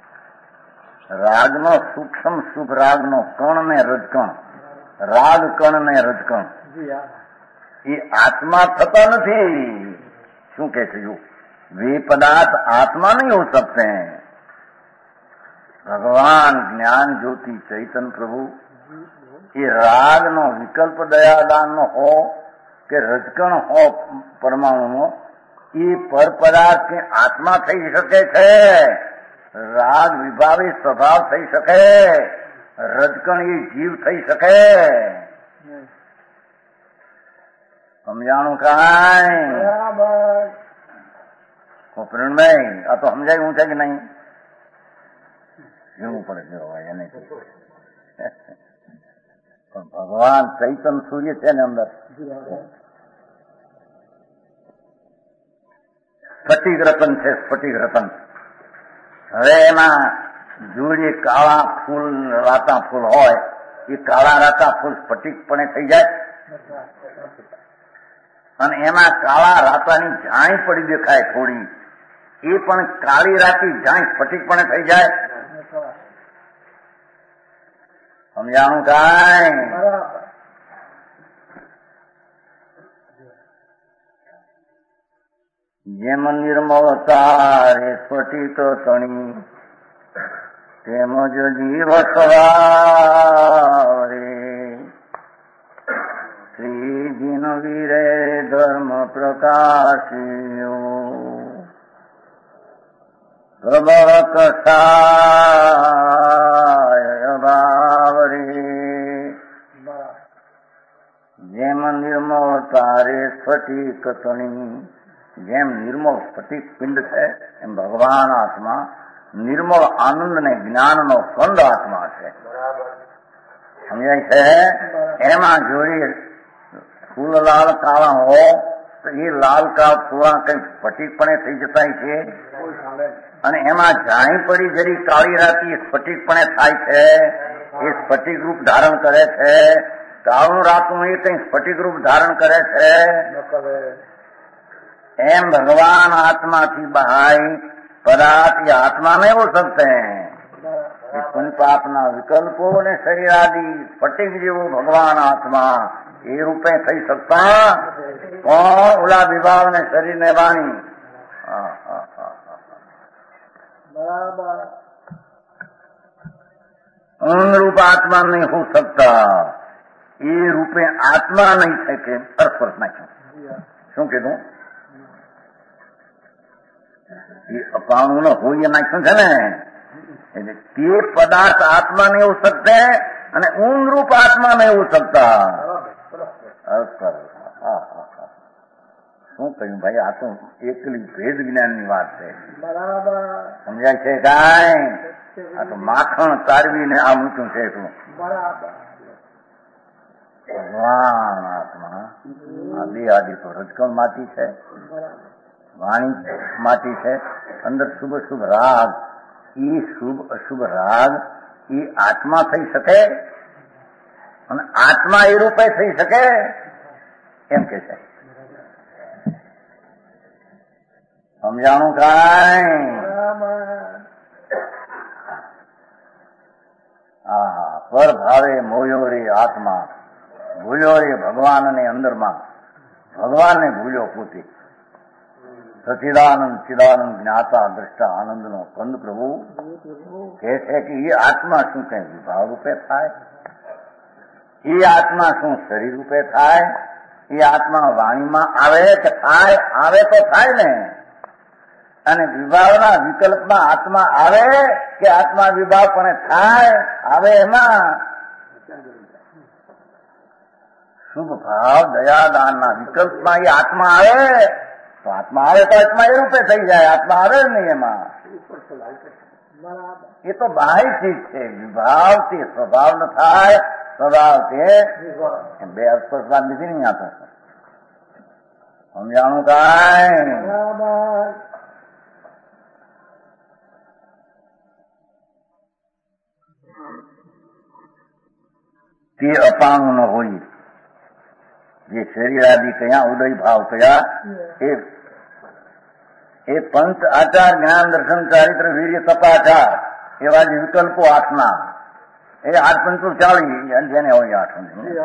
રાગનો સૂક્ષ્મ શુભ રાગનો કણ ને રજકણ. રાગ કણ ને રજકણ એ આત્મા થતા નથી. શું કે છે? वे पदार्थ आत्मा नहीं हो सकते हैं. भगवान ज्ञान ज्योति चैतन्य प्रभु ये राग नो विकल्प दयादान नो हो के रजकण हो परमाणु नो ये पर पदार्थ के आत्मा थई શકે છે. રાગ વિભાવી સ્વભાવ થઈ શકે. રજકણ એ જીવ થઈ શકે. સમજાણું કાંઈ? પ્રેરણભાઈ આ તો સમજાયું છે કે નહીં? જોવું પડે જોવા એને. પણ ભગવાન ચૈતન સૂર્ય છે ને અંદર. સ્ફટિક રતન છે. સ્ફટિક રતન. હવે એમાં જો જે કાળા ફૂલ રાતા ફૂલ હોય એ કાળા રાતા ફૂલ સ્ફટિકપણે થઈ જાય અને એમાં કાળા રાતાની જાણી પડી દેખાય થોડી એ પણ કાળી રાતી જાણી સ્ફટિકપણે થઈ જાય. સમજાણું કાંઈ? જેમ નિર્મળ તારે સ્ફટિક તણી તેમજ જીવ સવારે શ્રીજીનો વીરે ધર્મ પ્રકાશ્યો પ્રબળ કથાય ભાવરે. જેમ નિર્મળ તારે સ્ફટિક તણી જેમ નિર્મળ સ્ફટિક પિંડ છે એમ ભગવાન આત્મા નિર્મળ આનંદ ને જ્ઞાનનો કંદ આત્મા છે. સમજાય છે? એમાં જોડી ફૂલ લાલ કાળા હો તો એ લાલ કાળ થોડા કઈ સ્ફટિકપણે થઈ જતા છે, અને એમાં જાણી પડી જરી કાળી રાતી સ્ફટિકપણે થાય છે, એ સ્ફટિક રૂપ ધારણ કરે છે. કાળું રાતું એ કઈ સ્ફટિક રૂપ ધારણ કરે છે. એમ भगवान आत्मा की बहाई पदार्थ ये आत्मा में हो सकते हैं. पुण्य पापना विकल्पो ने शरीर आदि स्फटिक जेवो भगवान आत्मा એ રૂપે થઈ શકતા કોણ? ઓલા વિભાવ ને શરીર ને વાણી. बराबर. उन रूप आत्मा नहीं हो सकता. એ રૂપે આત્મા નહીં થાય કે અર્થ પર નાખ્યું. શું કીધું? એ અપાણું ન હોય નાખ્યું છે ને. એટલે તે પદાર્થ આત્મા નહીં हो सकते અને ઊન રૂપ આત્મા નહીં हो सकता. શું કહ્યું ભાઈ? આ તો એકલી ભેદ જ્ઞાનની વાત છે. बराबर. સમજાય છે કાંઈ? આ તો માખણ તારવીને આ મૂક્યું છે. શું बराबर. ભગવાન આત્મા આ બે આદિ તો રજકણ માટી છે, વાણી માટી છે. અંદર શુભ શુભ રાગ, એ શુભ અશુભ રાગ એ આત્મા થઈ શકે અને આત્મા એ રૂપે થઈ શકે એમ કે છે. સમજાણું કાંઈ? હા. પર ભાવે મોયો રે આત્મા, ભૂલ્યો રે ભગવાનને અંદરમાં, ભગવાનને ભૂલ્યો પોતે. સચિદાનંદ ચિદાનંદ જ્ઞાતા દ્રષ્ટા આનંદનો કંદ પ્રભુ કહે છે કે એ આત્મા શું કઈ વિભાવ રૂપે થાય? એ આત્મા શું શરીર રૂપે થાય? એ આત્મા વાણીમાં આવે કે થાય? આવે તો થાય ને. અને વિભાવના વિકલ્પમાં આત્મા આવે કે આત્મા વિભાવ પણ થાય? આવે. એમાં શુભ ભાવ દયા દાનના વિકલ્પમાં એ આત્મા આવે તો આત્મા આવે તો આત્મા એ રૂપે થઈ જાય. આત્મા આવે જ નહીં એમાં. એ તો બાહ્ય ચીજ છે. વિભાવ થી સ્વભાવ ન થાય, સ્વભાવ છે બે અસ્પષ્ટ લીધી નહીં. આપે સમજાણું કાંઈ? તે અપાણું ન હોય. જે શરીર આદિ કયા ઉદય ભાવ કયા એ એ પંચ આચાર જ્ઞાન દર્શન ચારિત્ર વીર્ય તપાચાર એવા જે વિકલ્પો આઠના એ આઠ પંચો ચાલી જેને હોય આઠ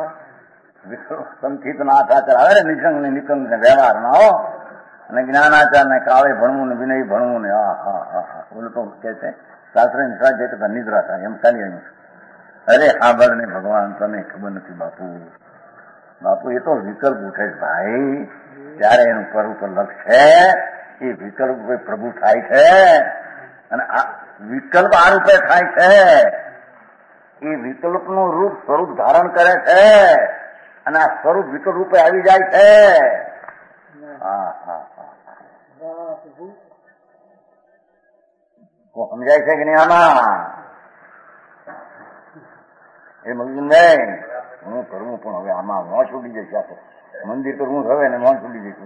સંચિત ના આઠ આચાર આવે ને નિસંગ ને નિકંગ ને વ્યવહાર ના હો. અને જ્ઞાનાચાર ને કાળે ભણવું ને વિનય ભણવું ને હા હા હા હા બોલો તો કે છે શાસ્ત્ર નિષ્ઠા જે કરતા નિદ્રા થાય એમ ચાલી આવ્યું. અરે હા બર ને ભગવાન તને ખબર નથી બાપુ. બાપુ એ તો વિકલ્પ ઉઠે છે ભાઈ. ત્યારે એનું પર ઉપર લક્ષ છે. એ વિકલ્પ પ્રભુ થાય છે અને આ વિકલ્પ આ રૂપે થાય છે. એ વિકલ્પનું રૂપ સ્વરૂપ ધારણ કરે છે અને આ સ્વરૂપ વિકલ્પ રૂપે આવી જાય છે. હા હા હા તો સમજાય છે કે નહીં આમાં? એ મગજભાઈ હું કરવું પણ હવે આમાં મોં છૂટી જશે. આપે મંદિર કરવું હવે ને મોં છૂટી જશે.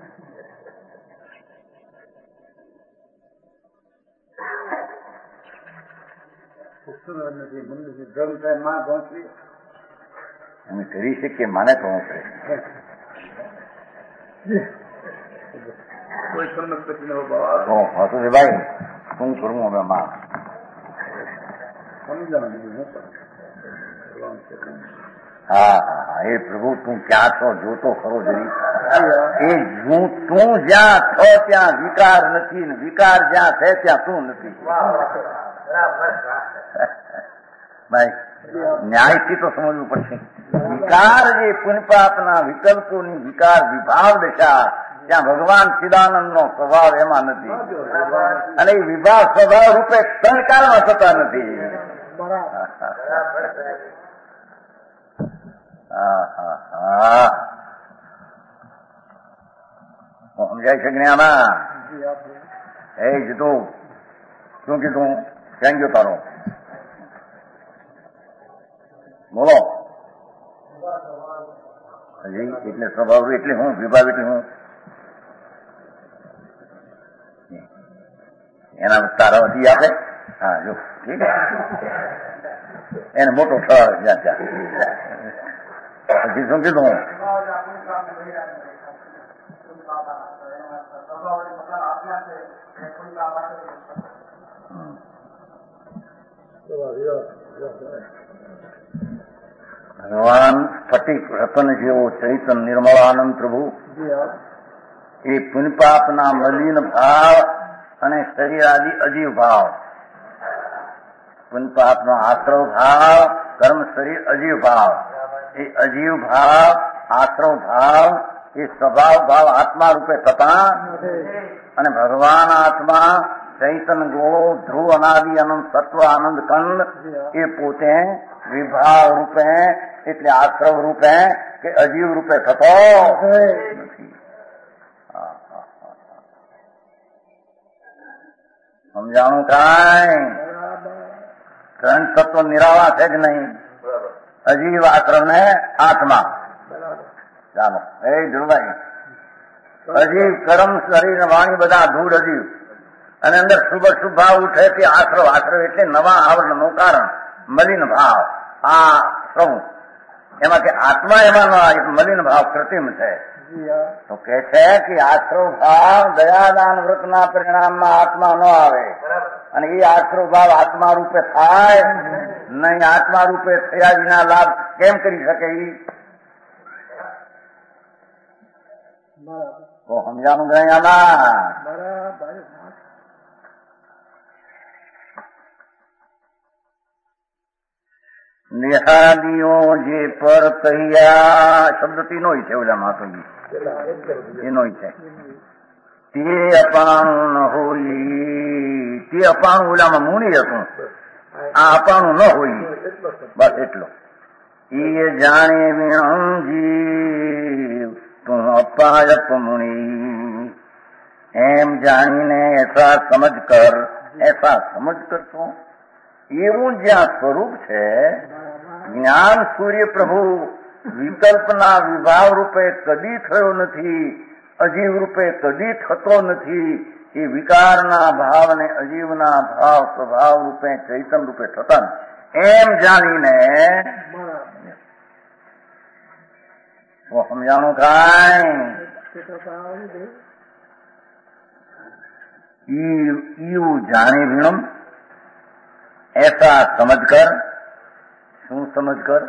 અમે કરી શકીએ માને તો હું કરે ભાઈ શું કરવું હવે માં હા હા એ પ્રભુ તું ક્યાં છો જોતો ખરો જરી. એ હું તું જ્યાં છો ત્યાં વિકાર નથી ને વિકાર જ્યાં છે ત્યાં તું નથી. ભાઈ ન્યાયથી તો સમજવું પડશે. વિકાર જે પુણ્યપાપના વિકલ્પોની વિકાર વિભાવ દશા ત્યાં ભગવાન ચિદાનંદ નો સ્વભાવ એમાં નથી. અને એ વિભાવ સ્વભાવ રૂપે ત્રણ કાળમાં થતા નથી. હા હા હા સમજાય છે કે આમાં? એ જતો શું કીધું? ક્યાં ગયો તારો? બોલો. હજી એટલે સ્વભાવ એટલે હું, વિભાવ એટલે હું. એના તારા વધી આપે. હા જો ઠીક એને મોટો થયો જ્યાં ત્યાં. હજી શું કીધું? ભગવાન સ્ફટિક રતન જેવો ચૈતન નિર્મળાનંદ પ્રભુ એ પુણ્યપાપના મલિન ભાવ અને શરીર આદિ અજીવ ભાવ, પુણ્યપાપનો આશ્રવ ભાવ, કર્મ શરીર અજીવ ભાવ, એ અજીવ ભાવ આશ્રવ ભાવ એ સ્વભાવ ભાવ આત્મા રૂપે થતા અને ભગવાન આત્મા ચૈતન ગોળો ધ્રુવ અનાદિ અનંત સત્વ આનંદ કંદ એ પોતે વિભાવ રૂપે એટલે આશ્રવ રૂપે કે અજીવ રૂપે થતો નથી. સમજાણું કાંઈ? ત્રણ તત્વ નિરાવા છે જ નહીં. અજીવ આશ્રવ ને આત્મા. ચાલો એ ધ્રુવાઈ અજીવ કર્મ શરીર વાણી બધા ધૂળ અજીવ અને અંદર શુભ શુભ ભાવ ઉઠે તે આશ્રવ. આશ્રવ એટલે નવા આવરણનું કારણ મલિન ભાવ. આ સૌ એમાંથી આત્મા એમાં મલિન ભાવ કૃત્રિમ છે. તો કે છે કે આશ્રવ ભાવ દયાદાન વ્રતના પરિણામમાં આત્મા ન આવે અને એ આશ્રવ ભાવ આત્મા રૂપે થાય નહીં. આત્મા રૂપે થયા વિના લાભ કેમ કરી શકે? તો સમજાનું ગયા આમાં નિહાદીઓ જે પર કહ્યા શબ્દ તીનો છે. ઓલા માતોજી એનો છે તે અપાણું ન હોય. તે અપાણું ઓલામાં મૂણી હતું, આ અપાણું ન હોય. બસ એટલો. એ જાણે વિણજી તું અપાયપ મુનિ એમ જાણીને એસા સમજ કર. એસા સમજ કરતો એવું જ્યાં સ્વરૂપ છે જ્ઞાન સૂર્ય પ્રભુ વિકલ્પના વિભાવ રૂપે કદી થયો નથી, અજીવ રૂપે કદી થતો નથી. એ વિકારના ભાવ અને અજીવના ભાવ સ્વભાવ રૂપે ચૈતન રૂપે થતા એમ જાણીને સમજાણું કાંઈ? ઈયું જાણી ભીણમ એસા સમજ કર. શું સમજ કર?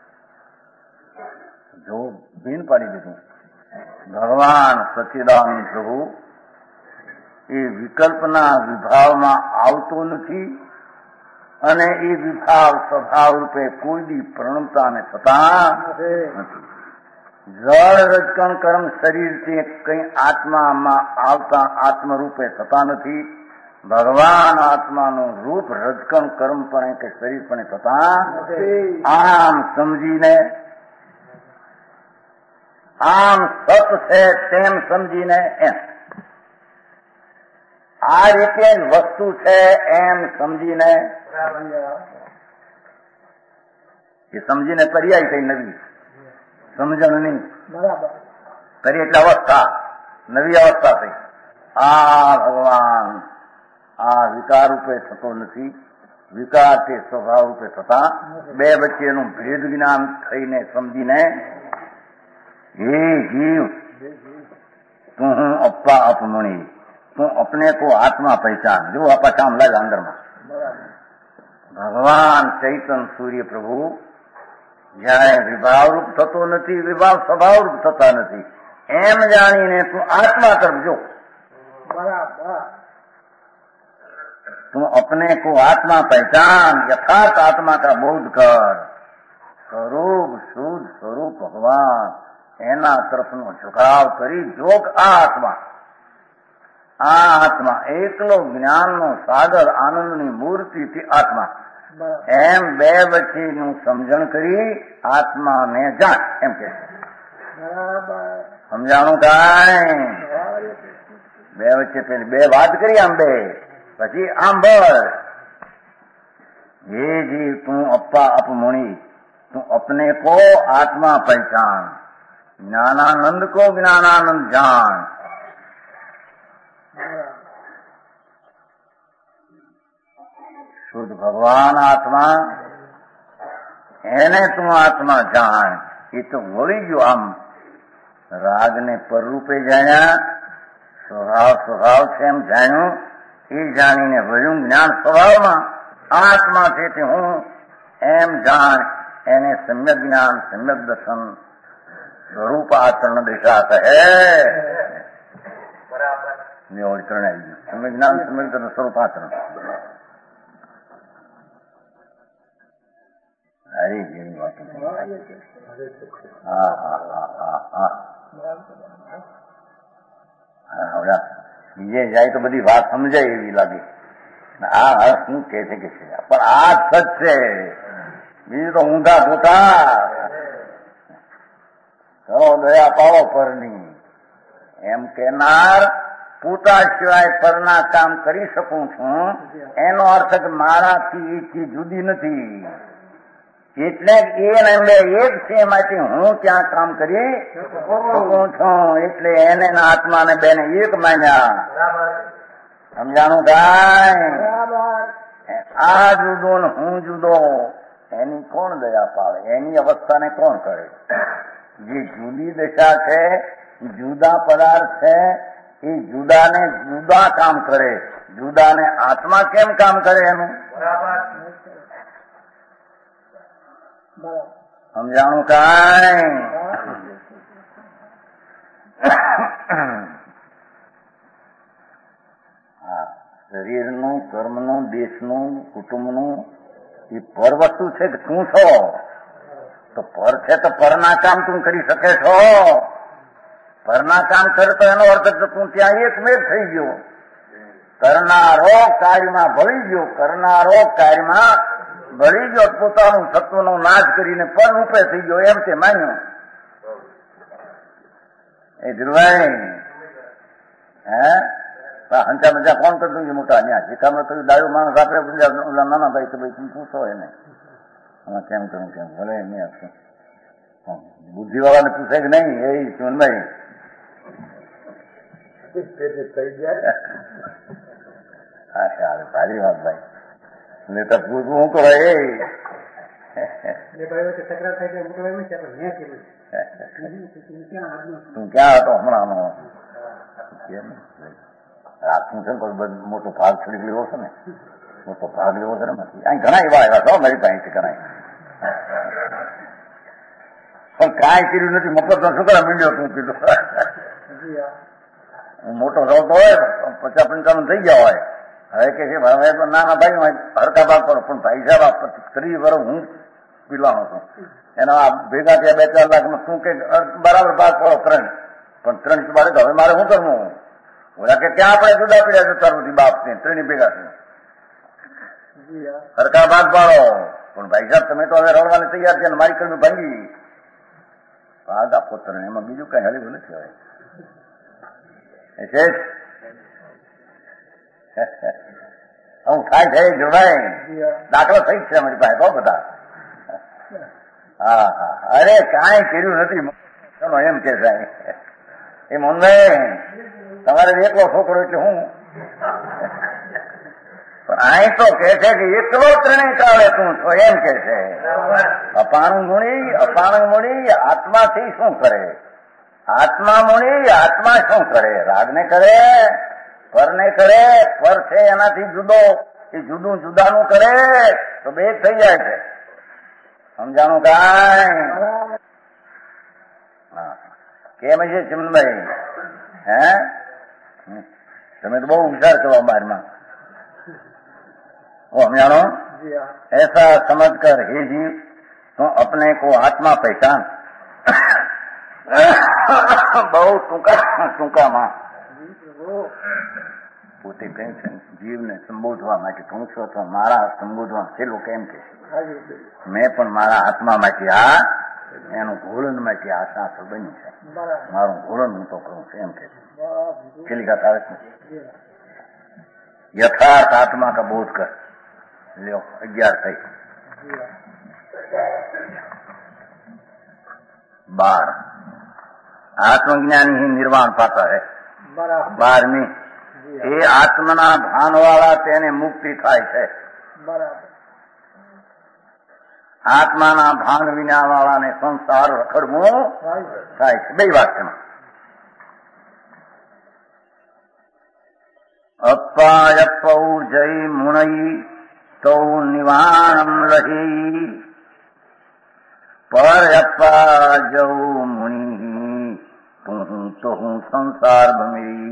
જો ભીન પાડી દીધું. ભગવાન સચ્ચિદાનંદ પ્રભુ એ વિકલ્પના વિભાવમાં આવતો નથી અને એ વિભાવ સ્વભાવ રૂપે કોઈ દી પ્રણમતા ને થતા નથી. જળ રજકણ કર્મ શરીરથી કઈ આત્મામાં આવતા આત્મરૂપે થતા નથી. ભગવાન આત્માનું રૂપ રજકણ કર્મપણે કે શરીરપણે થતા આમ સમજીને, આમ સત છે તેમ સમજીને, એમ આ રીતે વસ્તુ છે એમ સમજીને, એ સમજીને પર્યાય થઈ નવી સમજણ નહીં. કરી એટલે અવસ્થા, નવી અવસ્થા થઈ. આ ભગવાન આ વિકાર રૂપે થતો નથી, વિકાર તે સ્વભાવ રૂપે થતા બે વચ્ચેનું ભેદ જ્ઞાન થઈને સમજીને હે જીવ તું હું અપ્પા અપમણી તું अपने को आत्मा पहचान. जो आपा काम लगा अंदर में ભગવાન ચૈતન સૂર્ય પ્રભુ જયારે વિભાવ રૂપ થતો નથી, વિભાવ સ્વભાવ રૂપ થતા નથી એમ જાણીને તું આત્મા તરફ જો. तुम अपने को आत्मा पहचान, यथार्थ आत्मा का बोध कर. स्वरूप शुद्ध स्वरूप भगवान एना तरफनो झुकाव करी जोग आ आत्मा. આ આત્મા એકલો જ્ઞાનનો સાગર આનંદની મૂર્તિથી આત્મા એમ બે વચ્ચેનું સમજણ કરી આત્માને જાણ એમ કે સમજાણું કાંઈ? બે વચ્ચે પેલી બે વાત કરી આમ બે પછી આંબળ हे जीव तू अपा अपमुनि तू अपने को आत्मा पहचान ज्ञानानंद को ज्ञानानंद जान शुद्ध भगवान आत्मा એને તું આત્મા જાણ. એ તો વળી ગયો. આમ રાગને પરરૂપે જાણ્યા, સ્વભાવ સ્વભાવ છે એમ જાણ્યું. એ જાણીને વળ્યું જ્ઞાન સ્વભાવમાં આત્મા છે તે હું એમ જાણ. એને સમ્યક જ્ઞાન સમ્યક દર્શન સ્વરૂપ આચરણ દિશા કહે. બરાબર ત્રણ આવી ગયું. સમ્યક જ્ઞાન સમ્યક દર્શન સ્વરૂપ આચરણ. હરે જેવી વાતો. હા હા હા હા હા હા બીજે જાય તો બધી વાત સમજાય એવી લાગે. આ હા શું કે છે કે છે પણ આ સચ છે. બીજું તો ઊંધા ધોતા કરો દયા પાવો પરની એમ કેનાર પોતા સિવાય પરના કામ કરી શકું છું. એનો અર્થ કે મારાથી એ ચીજ જુદી નથી. એટલે એને એક છે એમાંથી હું ત્યાં કામ કરી શકું છું. એટલે એને આત્માને બેને એક માન્યા. સમજાણું કાંઈ? આ જુદો ને હું જુદો એની કોણ દયા પાવે? એની અવસ્થાને કોણ કરે? જે જુદી દશા છે, જુદા પદાર્થ છે, એ જુદાને જુદા કામ કરે. જુદાને આત્મા કેમ કામ કરે એનું? સમજાણું કાંઈ? હા, શરીરનું, કર્મનું, દેશનું, કુટુંબનું એ પર વસ્તુ છે કે તું છો? તો પર છે તો પરના કામ તું કરી શકે છો. પરના કામ કરે તો એનો અર્થ કે તું ત્યાં એક મેળ થઈ ગયો. કરનારો કાર્યમાં ભળી ગયો. કરનારો કાર્યમાં ભળી ગયો. પોતાનું સત્વનો નાશ કરીને પર રૂપે થઈ ગયો એમ તે માન્યું. એ ધ્રુવાઈ હે હંચા મજા કોણ કરતું છે? મોટા ન્યા શીખામણ થયું દારૂ માણસ આપડે નાના ભાઈ તો ભાઈ તમે પૂછો એને આમાં કેમ કરું કેમ ભલે એમ આપશે. બુદ્ધિ વાળાને પૂછે કે નહીં? એ ચુનભાઈ હા સારું સારી વાત ભાઈ. ને તો પૂછવું શું કરે? તું ક્યાં હતો હમણાં? રાતનું છે ને મોટો ભાગ છોડી લેવો છે ને, મોટો ભાગ લેવો છે ને. અહીં ઘણા એવા આવ્યા છો મારી પાસેથી ઘણા, પણ કાંઈ કર્યું નથી. મફત શું કરવા મીંડ્યો તું કીધું. હું મોટો થતો હોય પચાસ પંચાવન થઈ ગયા હોય. હવે કે છે હવે તો નાના ભાઈ હરકા ભાગ કરો. પણ ભાઈ સાહેબ ત્રીસ વર્ષ હું પીવાનો છું. એના આ ભેગા થયા બે ચાર લાખમાં શું કે બરાબર ભાગ પડો ત્રણ. પણ ત્રણ બારે તો હવે મારે શું કરવું? ઓલા કે ક્યાં આપણે જુદા પડ્યા છે તારું બાપ ને ત્રણેય ભેગા છે. હરકા ભાગ પાડો. પણ ભાઈ સાહેબ તમે તો હવે રડવાને તૈયાર છે. મારી કલમી ભાંગી ભાગ આપો ત્રણ. એમાં બીજું કઈ હલેવું નથી. હવે છે હું થાય છે જોડાય દાખલો થઈ છે અમારી પાસે બહુ બધા. હા હા અરે કાંઈ કર્યું નથી એમ કે સાહેબ. એ મોહનભાઈ તમારે એકલો છોકરો એટલે હું પણ અહીં તો કે છે કે એકલો ત્રણેય કાળે તું છો એમ કે છે. અપાણું મુણી અપાણું મુણી આત્માથી શું કરે? આત્મા મુણી આત્મા શું કરે? રાગને કરે, પરને કરે. પર છે એનાથી જુદો, એ જુદું જુદાનું કરે તો બે થઈ જાય છે. સમજાણું કાંઈ? હા કેમ છે ચિમનભાઈ? હે તમે તો બહુ હોશિયાર છો બારમાં. वो हम जानो ऐसा समझ कर हे जीव तो अपने को आत्मा पहचान. બહુ ટૂંકા ટૂંકામાં પોતે કહે છે જીવને સંબોધવા માટે પૂછો તો મારા સંબોધવા છેલ્લો કેમ કે મેં પણ મારા આત્મામાંથી આ એનું ઘોળણમાંથી આ શાસ્ત્ર બન્યું છે. મારું ઘોળણ હું તો કરું છું એમ કે છે. છેલ્લી વાત આવે છે यथार्थ आत्मा का बोध कर लो। अग्यारह થઈ बार आत्मज्ञानी ही निर्वाण पाता है। बारहवीं એ આત્મના ભાનવાળા તેને મુક્તિ થાય છે। આત્માના ભાન વિનાવાળાને સંસાર રખડવું થાય છે। બે વાક્યમાં અપ્પાયપ્પૌ જય મુણઈ તૌ નિવાણમ લહી પરયપ્પા જૌ મુનિ તું તો હું સંસાર ભમેરી।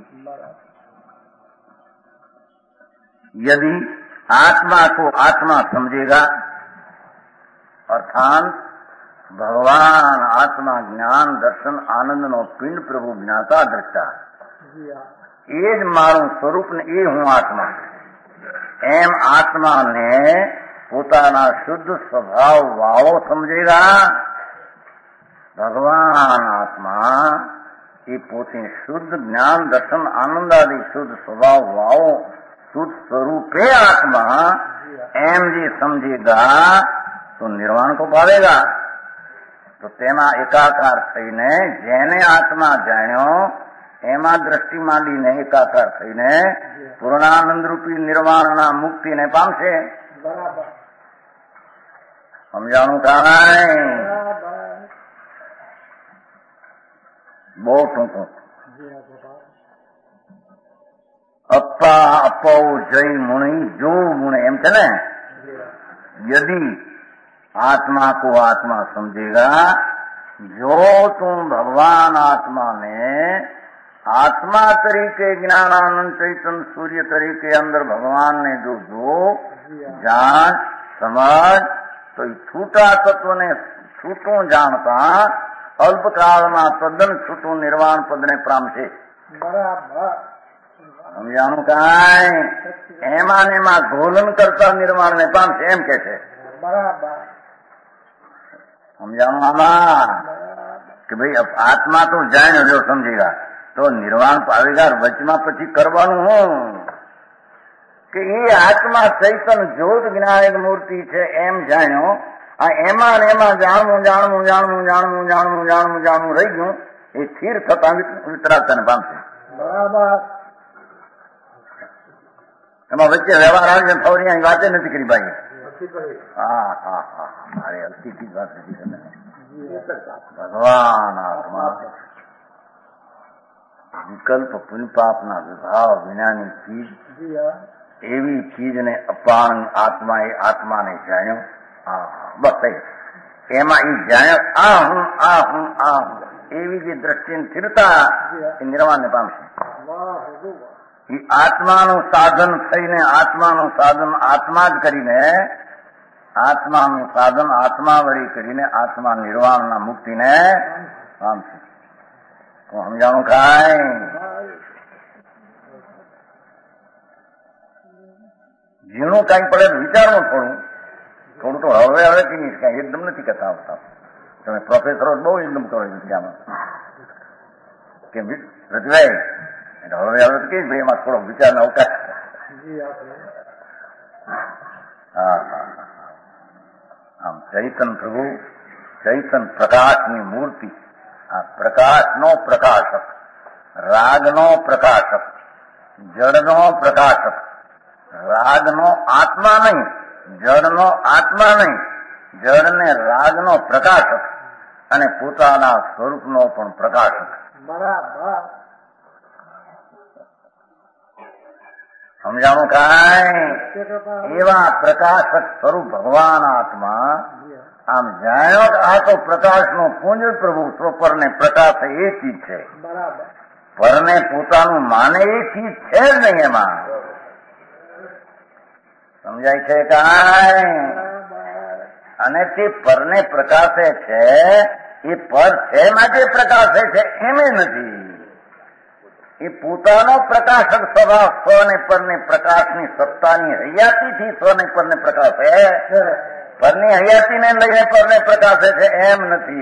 यदि आत्मा को आत्मा समझेगा अर्थात भगवान आत्मा ज्ञान दर्शन आनंद नो पिंड प्रभु ज्ञाता दृष्टा ए ज मारू स्वरूप ने ए हूँ आत्मा एम आत्मा ने पोताना शुद्ध स्वभाव वावो समझेगा। भगवान आत्मा ये पोते शुद्ध ज्ञान दर्शन आनंद आदि शुद्ध स्वभाव वावो शुद्ध स्वरूपे आत्मा एम जी समझेगा तो निर्वाण को पावेगा। तो तेमा एकाकार थईने जेने आत्मा जाण्यो एमा दृष्टि માંડીને एकाकार थईने पूर्णानंद रूपी निर्वाणना मुक्ति ने पामशे। बराबर समझाणु कांई बहुत टूंकू अप्पा अपौ जय मुनि जो मुनि एम छे ने यदि आत्मा को आत्मा समझेगा जो तुम भगवान आत्मा ने आत्मा तरीके ज्ञानानंद चैतन्य सूर्य तरीके अंदर भगवान ने जो जो जान समझ तो छूटा तत्व ने छूटू जानता अल्प काल में तद्दन छूटू निर्वाण पद ने प्रामशे। बराबर समझाणु कांई एमा ने एमा घोलन करता निर्वाण ने पामशे एम के छे। बराबर समझाणु आमा कि भाई अब आत्मा तो जाण्यो जो समझेगा तो निर्वाण पावेगा। वचमा पछी करवानुं हूँ कि ये आत्मा चैतन्य ज्योत ज्ञानिक मूर्ति छे एम जाण्यो आ एमा ने एमा जाणवुं जाणवुं जाणवुं जाणवुं जाणवुं जाणवुं जाणवुं रही गयुं ए स्थिर थता वितरागता ने पामशे। बराबर एमां वच्चे व्यवहार आवी फौरिया वाते नथी करी पाई। हाँ हाँ हाँ मारे अति की बात है भगवान आत्मा विकल्प पुण्य पापना विभाव विनानी चीज एवी चीज ने अपान आत्मा ए आत्मा ने जाण्यो। हाँ बस एमा ई जाण्यो आ हूँ आ हूँ आ हूँ एवी जी दृष्टि स्थिरता निर्वाण ने पामशे। आत्मानु साधन थईने आत्मानु साधन आत्मा ज करीने आत्मानु साधन आत्मा वળી करीने आत्मा निर्वाणना मुक्ति ने पामशे। तो समझाणु कांई झीणुं कांई पड़े विचारવું થોડું થોડું તો હવે હવે કઈ એકદમ નથી કહેતા આવતા। તમે પ્રોફેસરો બહુ એકદમ કરો છો આમાં કે રજવાય હવે હવે તો કઈ ભાઈ એમાં થોડો વિચારનો અવકાશ। હા હા આમ ચૈતન પ્રભુ ચૈતન પ્રકાશની મૂર્તિ આ પ્રકાશનો પ્રકાશક રાગનો પ્રકાશક જડનો પ્રકાશક રાગનો આત્મા નહીં જડનો આત્મા નહીં જડને રાગનો પ્રકાશક અને પોતાના સ્વરૂપનો પણ પ્રકાશક। બરાબર समझाणु कांई एवा प्रकाशक स्वरूप भगवान आत्मा आम जाण्यो आ तो प्रकाश नो पुंज प्रभु पर ने प्रकाश ए चीज छे। पर ने पोतानु माने ए चीज छे ज नहीं एमा समझाय छे कांई अने ते पर ने प्रकाशे छे ए पर छे माटे प्रकाशे छे एमे नथी। ये पोतानो प्रकाशक स्वभाव स्व ने पर ने प्रकाशनी सत्तानी हयाती थी स्व ने पर ने प्रकाश है पરની હયાતીને લઈને પરને પ્રકાશે છે એમ નથી।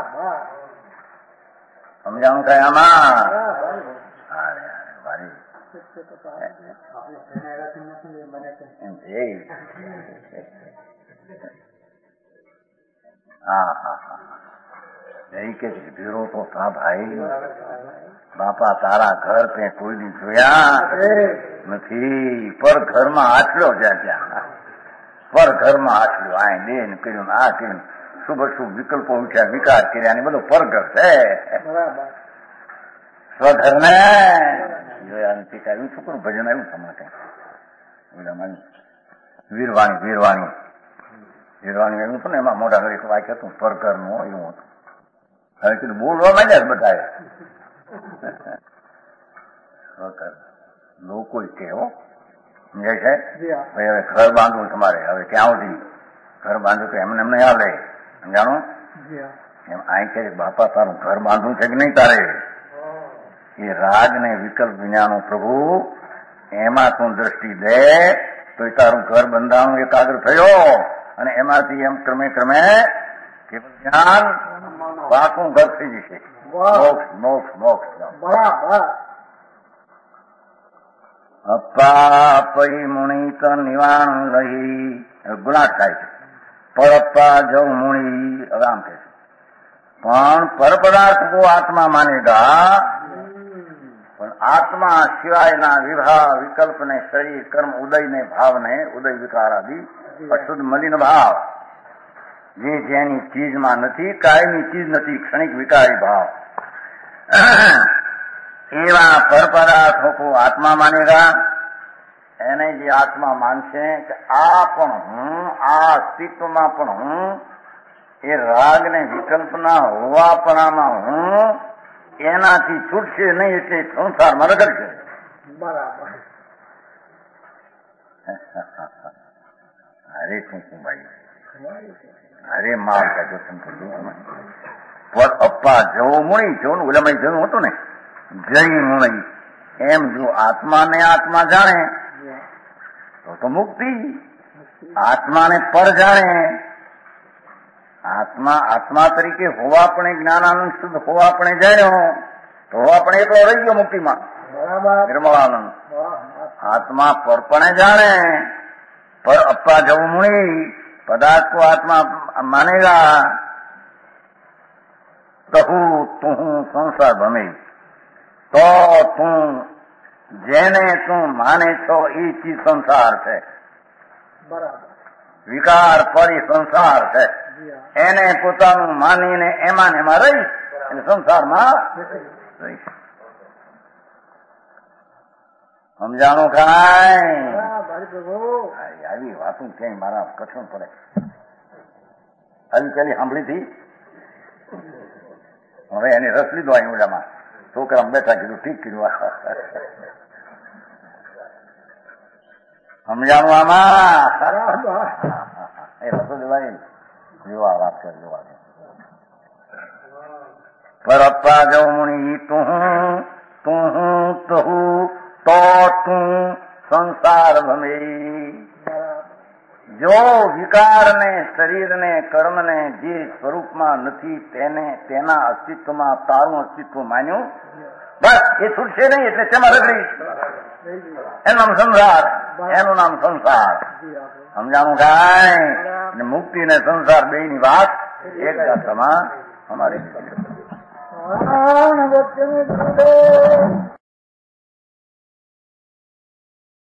સમજાણું કઈ આમાં હા હા હા એ કે ભીરો તો થા ભાઈ, બાપા તારા ઘર તે કોઈ દી જોયા નથી, પર ઘરમાં આટલો જ્યાં ત્યાં પર ઘરમાં આટલું આ દેન કર્યું આ કર્યું શુભ શુભ વિકલ્પો ઉઠ્યા વિકાર કર્યા ને બધું પરઘર છે. સ્વઘર ને જોયા નથી કાંઈ છોકરું ભજન આવ્યું તમારે વીરવાણી વીરવાણી વીરવાણી આવ્યું હતું ને એમાં મોટા ઘડી વાક્ય હતું પરઘર નું એવું હતું. હવે કીધું બોલવા માંડ્યા બધા સ્વઘર લોકો કેવો સમજાય છે ભાઈ હવે ઘર બાંધવું તમારે હવે ક્યાં સુધી ઘર બાંધવું તો એમને એમને આવે સમજાણું એમ અહીં કે બાપા તારું ઘર બાંધવું છે કે નહીં તારે એ રાગ ને વિકલ્પ વિનાનો પ્રભુ એમાં તું દ્રષ્ટિ દે તો તારું ઘર બંધાવાનું એકાગ્ર થયો અને એમાંથી એમ ક્રમે ક્રમે જ્ઞાન પાકું ઘર થઈ જશે. મોક્ષ મોક્ષ મોક્ષ બરાબર. અપ્પા પહી મુણી તો નિવાણ લહી ગુણાટ થાય છે. પરપ્પા જવ મુણી હવે આમ કે છે પણ પરપદાર્થ કો આત્મા માનેગા પણ આત્મા સિવાયના વિભાવ વિકલ્પ ને શરીર કર્મ ઉદય ને ભાવ ને ઉદય વિકાર આદિ અશુદ્ધ મલિન ભાવ જે જેની ચીજમાં નથી કાયમી ચીજ નથી ક્ષણિક વિકારી ભાવ એવા પરપદાર્થો કો આત્મા માનેગા એને જે આત્મા માનશે કે આ પણ હું આ અસ્તિત્વમાં પણ હું એ રાગ ને વિકલ્પના હોવાપણામાં હું એનાથી છૂટશે નહીં એટલે સંસારમાં રગડશે. બરાબર. અરે શું શું ભાઈ અરે માલ કાઢો પણ અપ્પા જવો મુણી જવું ઓલામાં જવું હતું ને જય મુણી એમ જો આત્માને આત્મા જાણે તો તો મુક્તિ. આત્માને પર જાણે આત્મા આત્મા તરીકે હોવા આપણે જ્ઞાનાનંદ શુદ્ધ હોવા આપણે જાણ્યો તો આપણે એકલો રહી ગયો મુક્તિમાં નિર્મળાનંદ. આત્મા પરપણે જાણે પર અપ્પા જવું મુણી પદાર્થ को आत्मा मानेगा तहु તું સંસાર ભમે તો તું જેને તું માને છો એ ચીજ સંસાર છે. બરાબર. વિકાર પરી સંસાર છે એને પોતાનું માનીને એમાં ને એમાં રહીશ એટલે સંસારમાં રહીશ. સમજાણું કાંઈ આવી વાતું ક્યાંય મારા કઠણ પડે આવી પેલી સાંભળી હતી હવે એને રસ લીધો અહીં ઓલામાં છોકરા બેઠા કીધું ઠીક કર્યું સમજાણું આમાં એ રસો દેવાય જોવા વાત કર જોવા પર અપ્પા જવ મુણી તું તું તું તો તું સંસાર ભમે. જો વિકારને શરીરને કર્મને જે સ્વરૂપમાં નથી તેને તેના અસ્તિત્વમાં તારું અસ્તિત્વ માન્યું બસ એ છૂટશે નહીં એટલે તેમાં રગડી એનું નામ સંસાર એનું નામ સંસાર. સમજાણું કાંઈ મુક્તિ ને સંસાર બે ની વાત એક ગાથામાં અમારી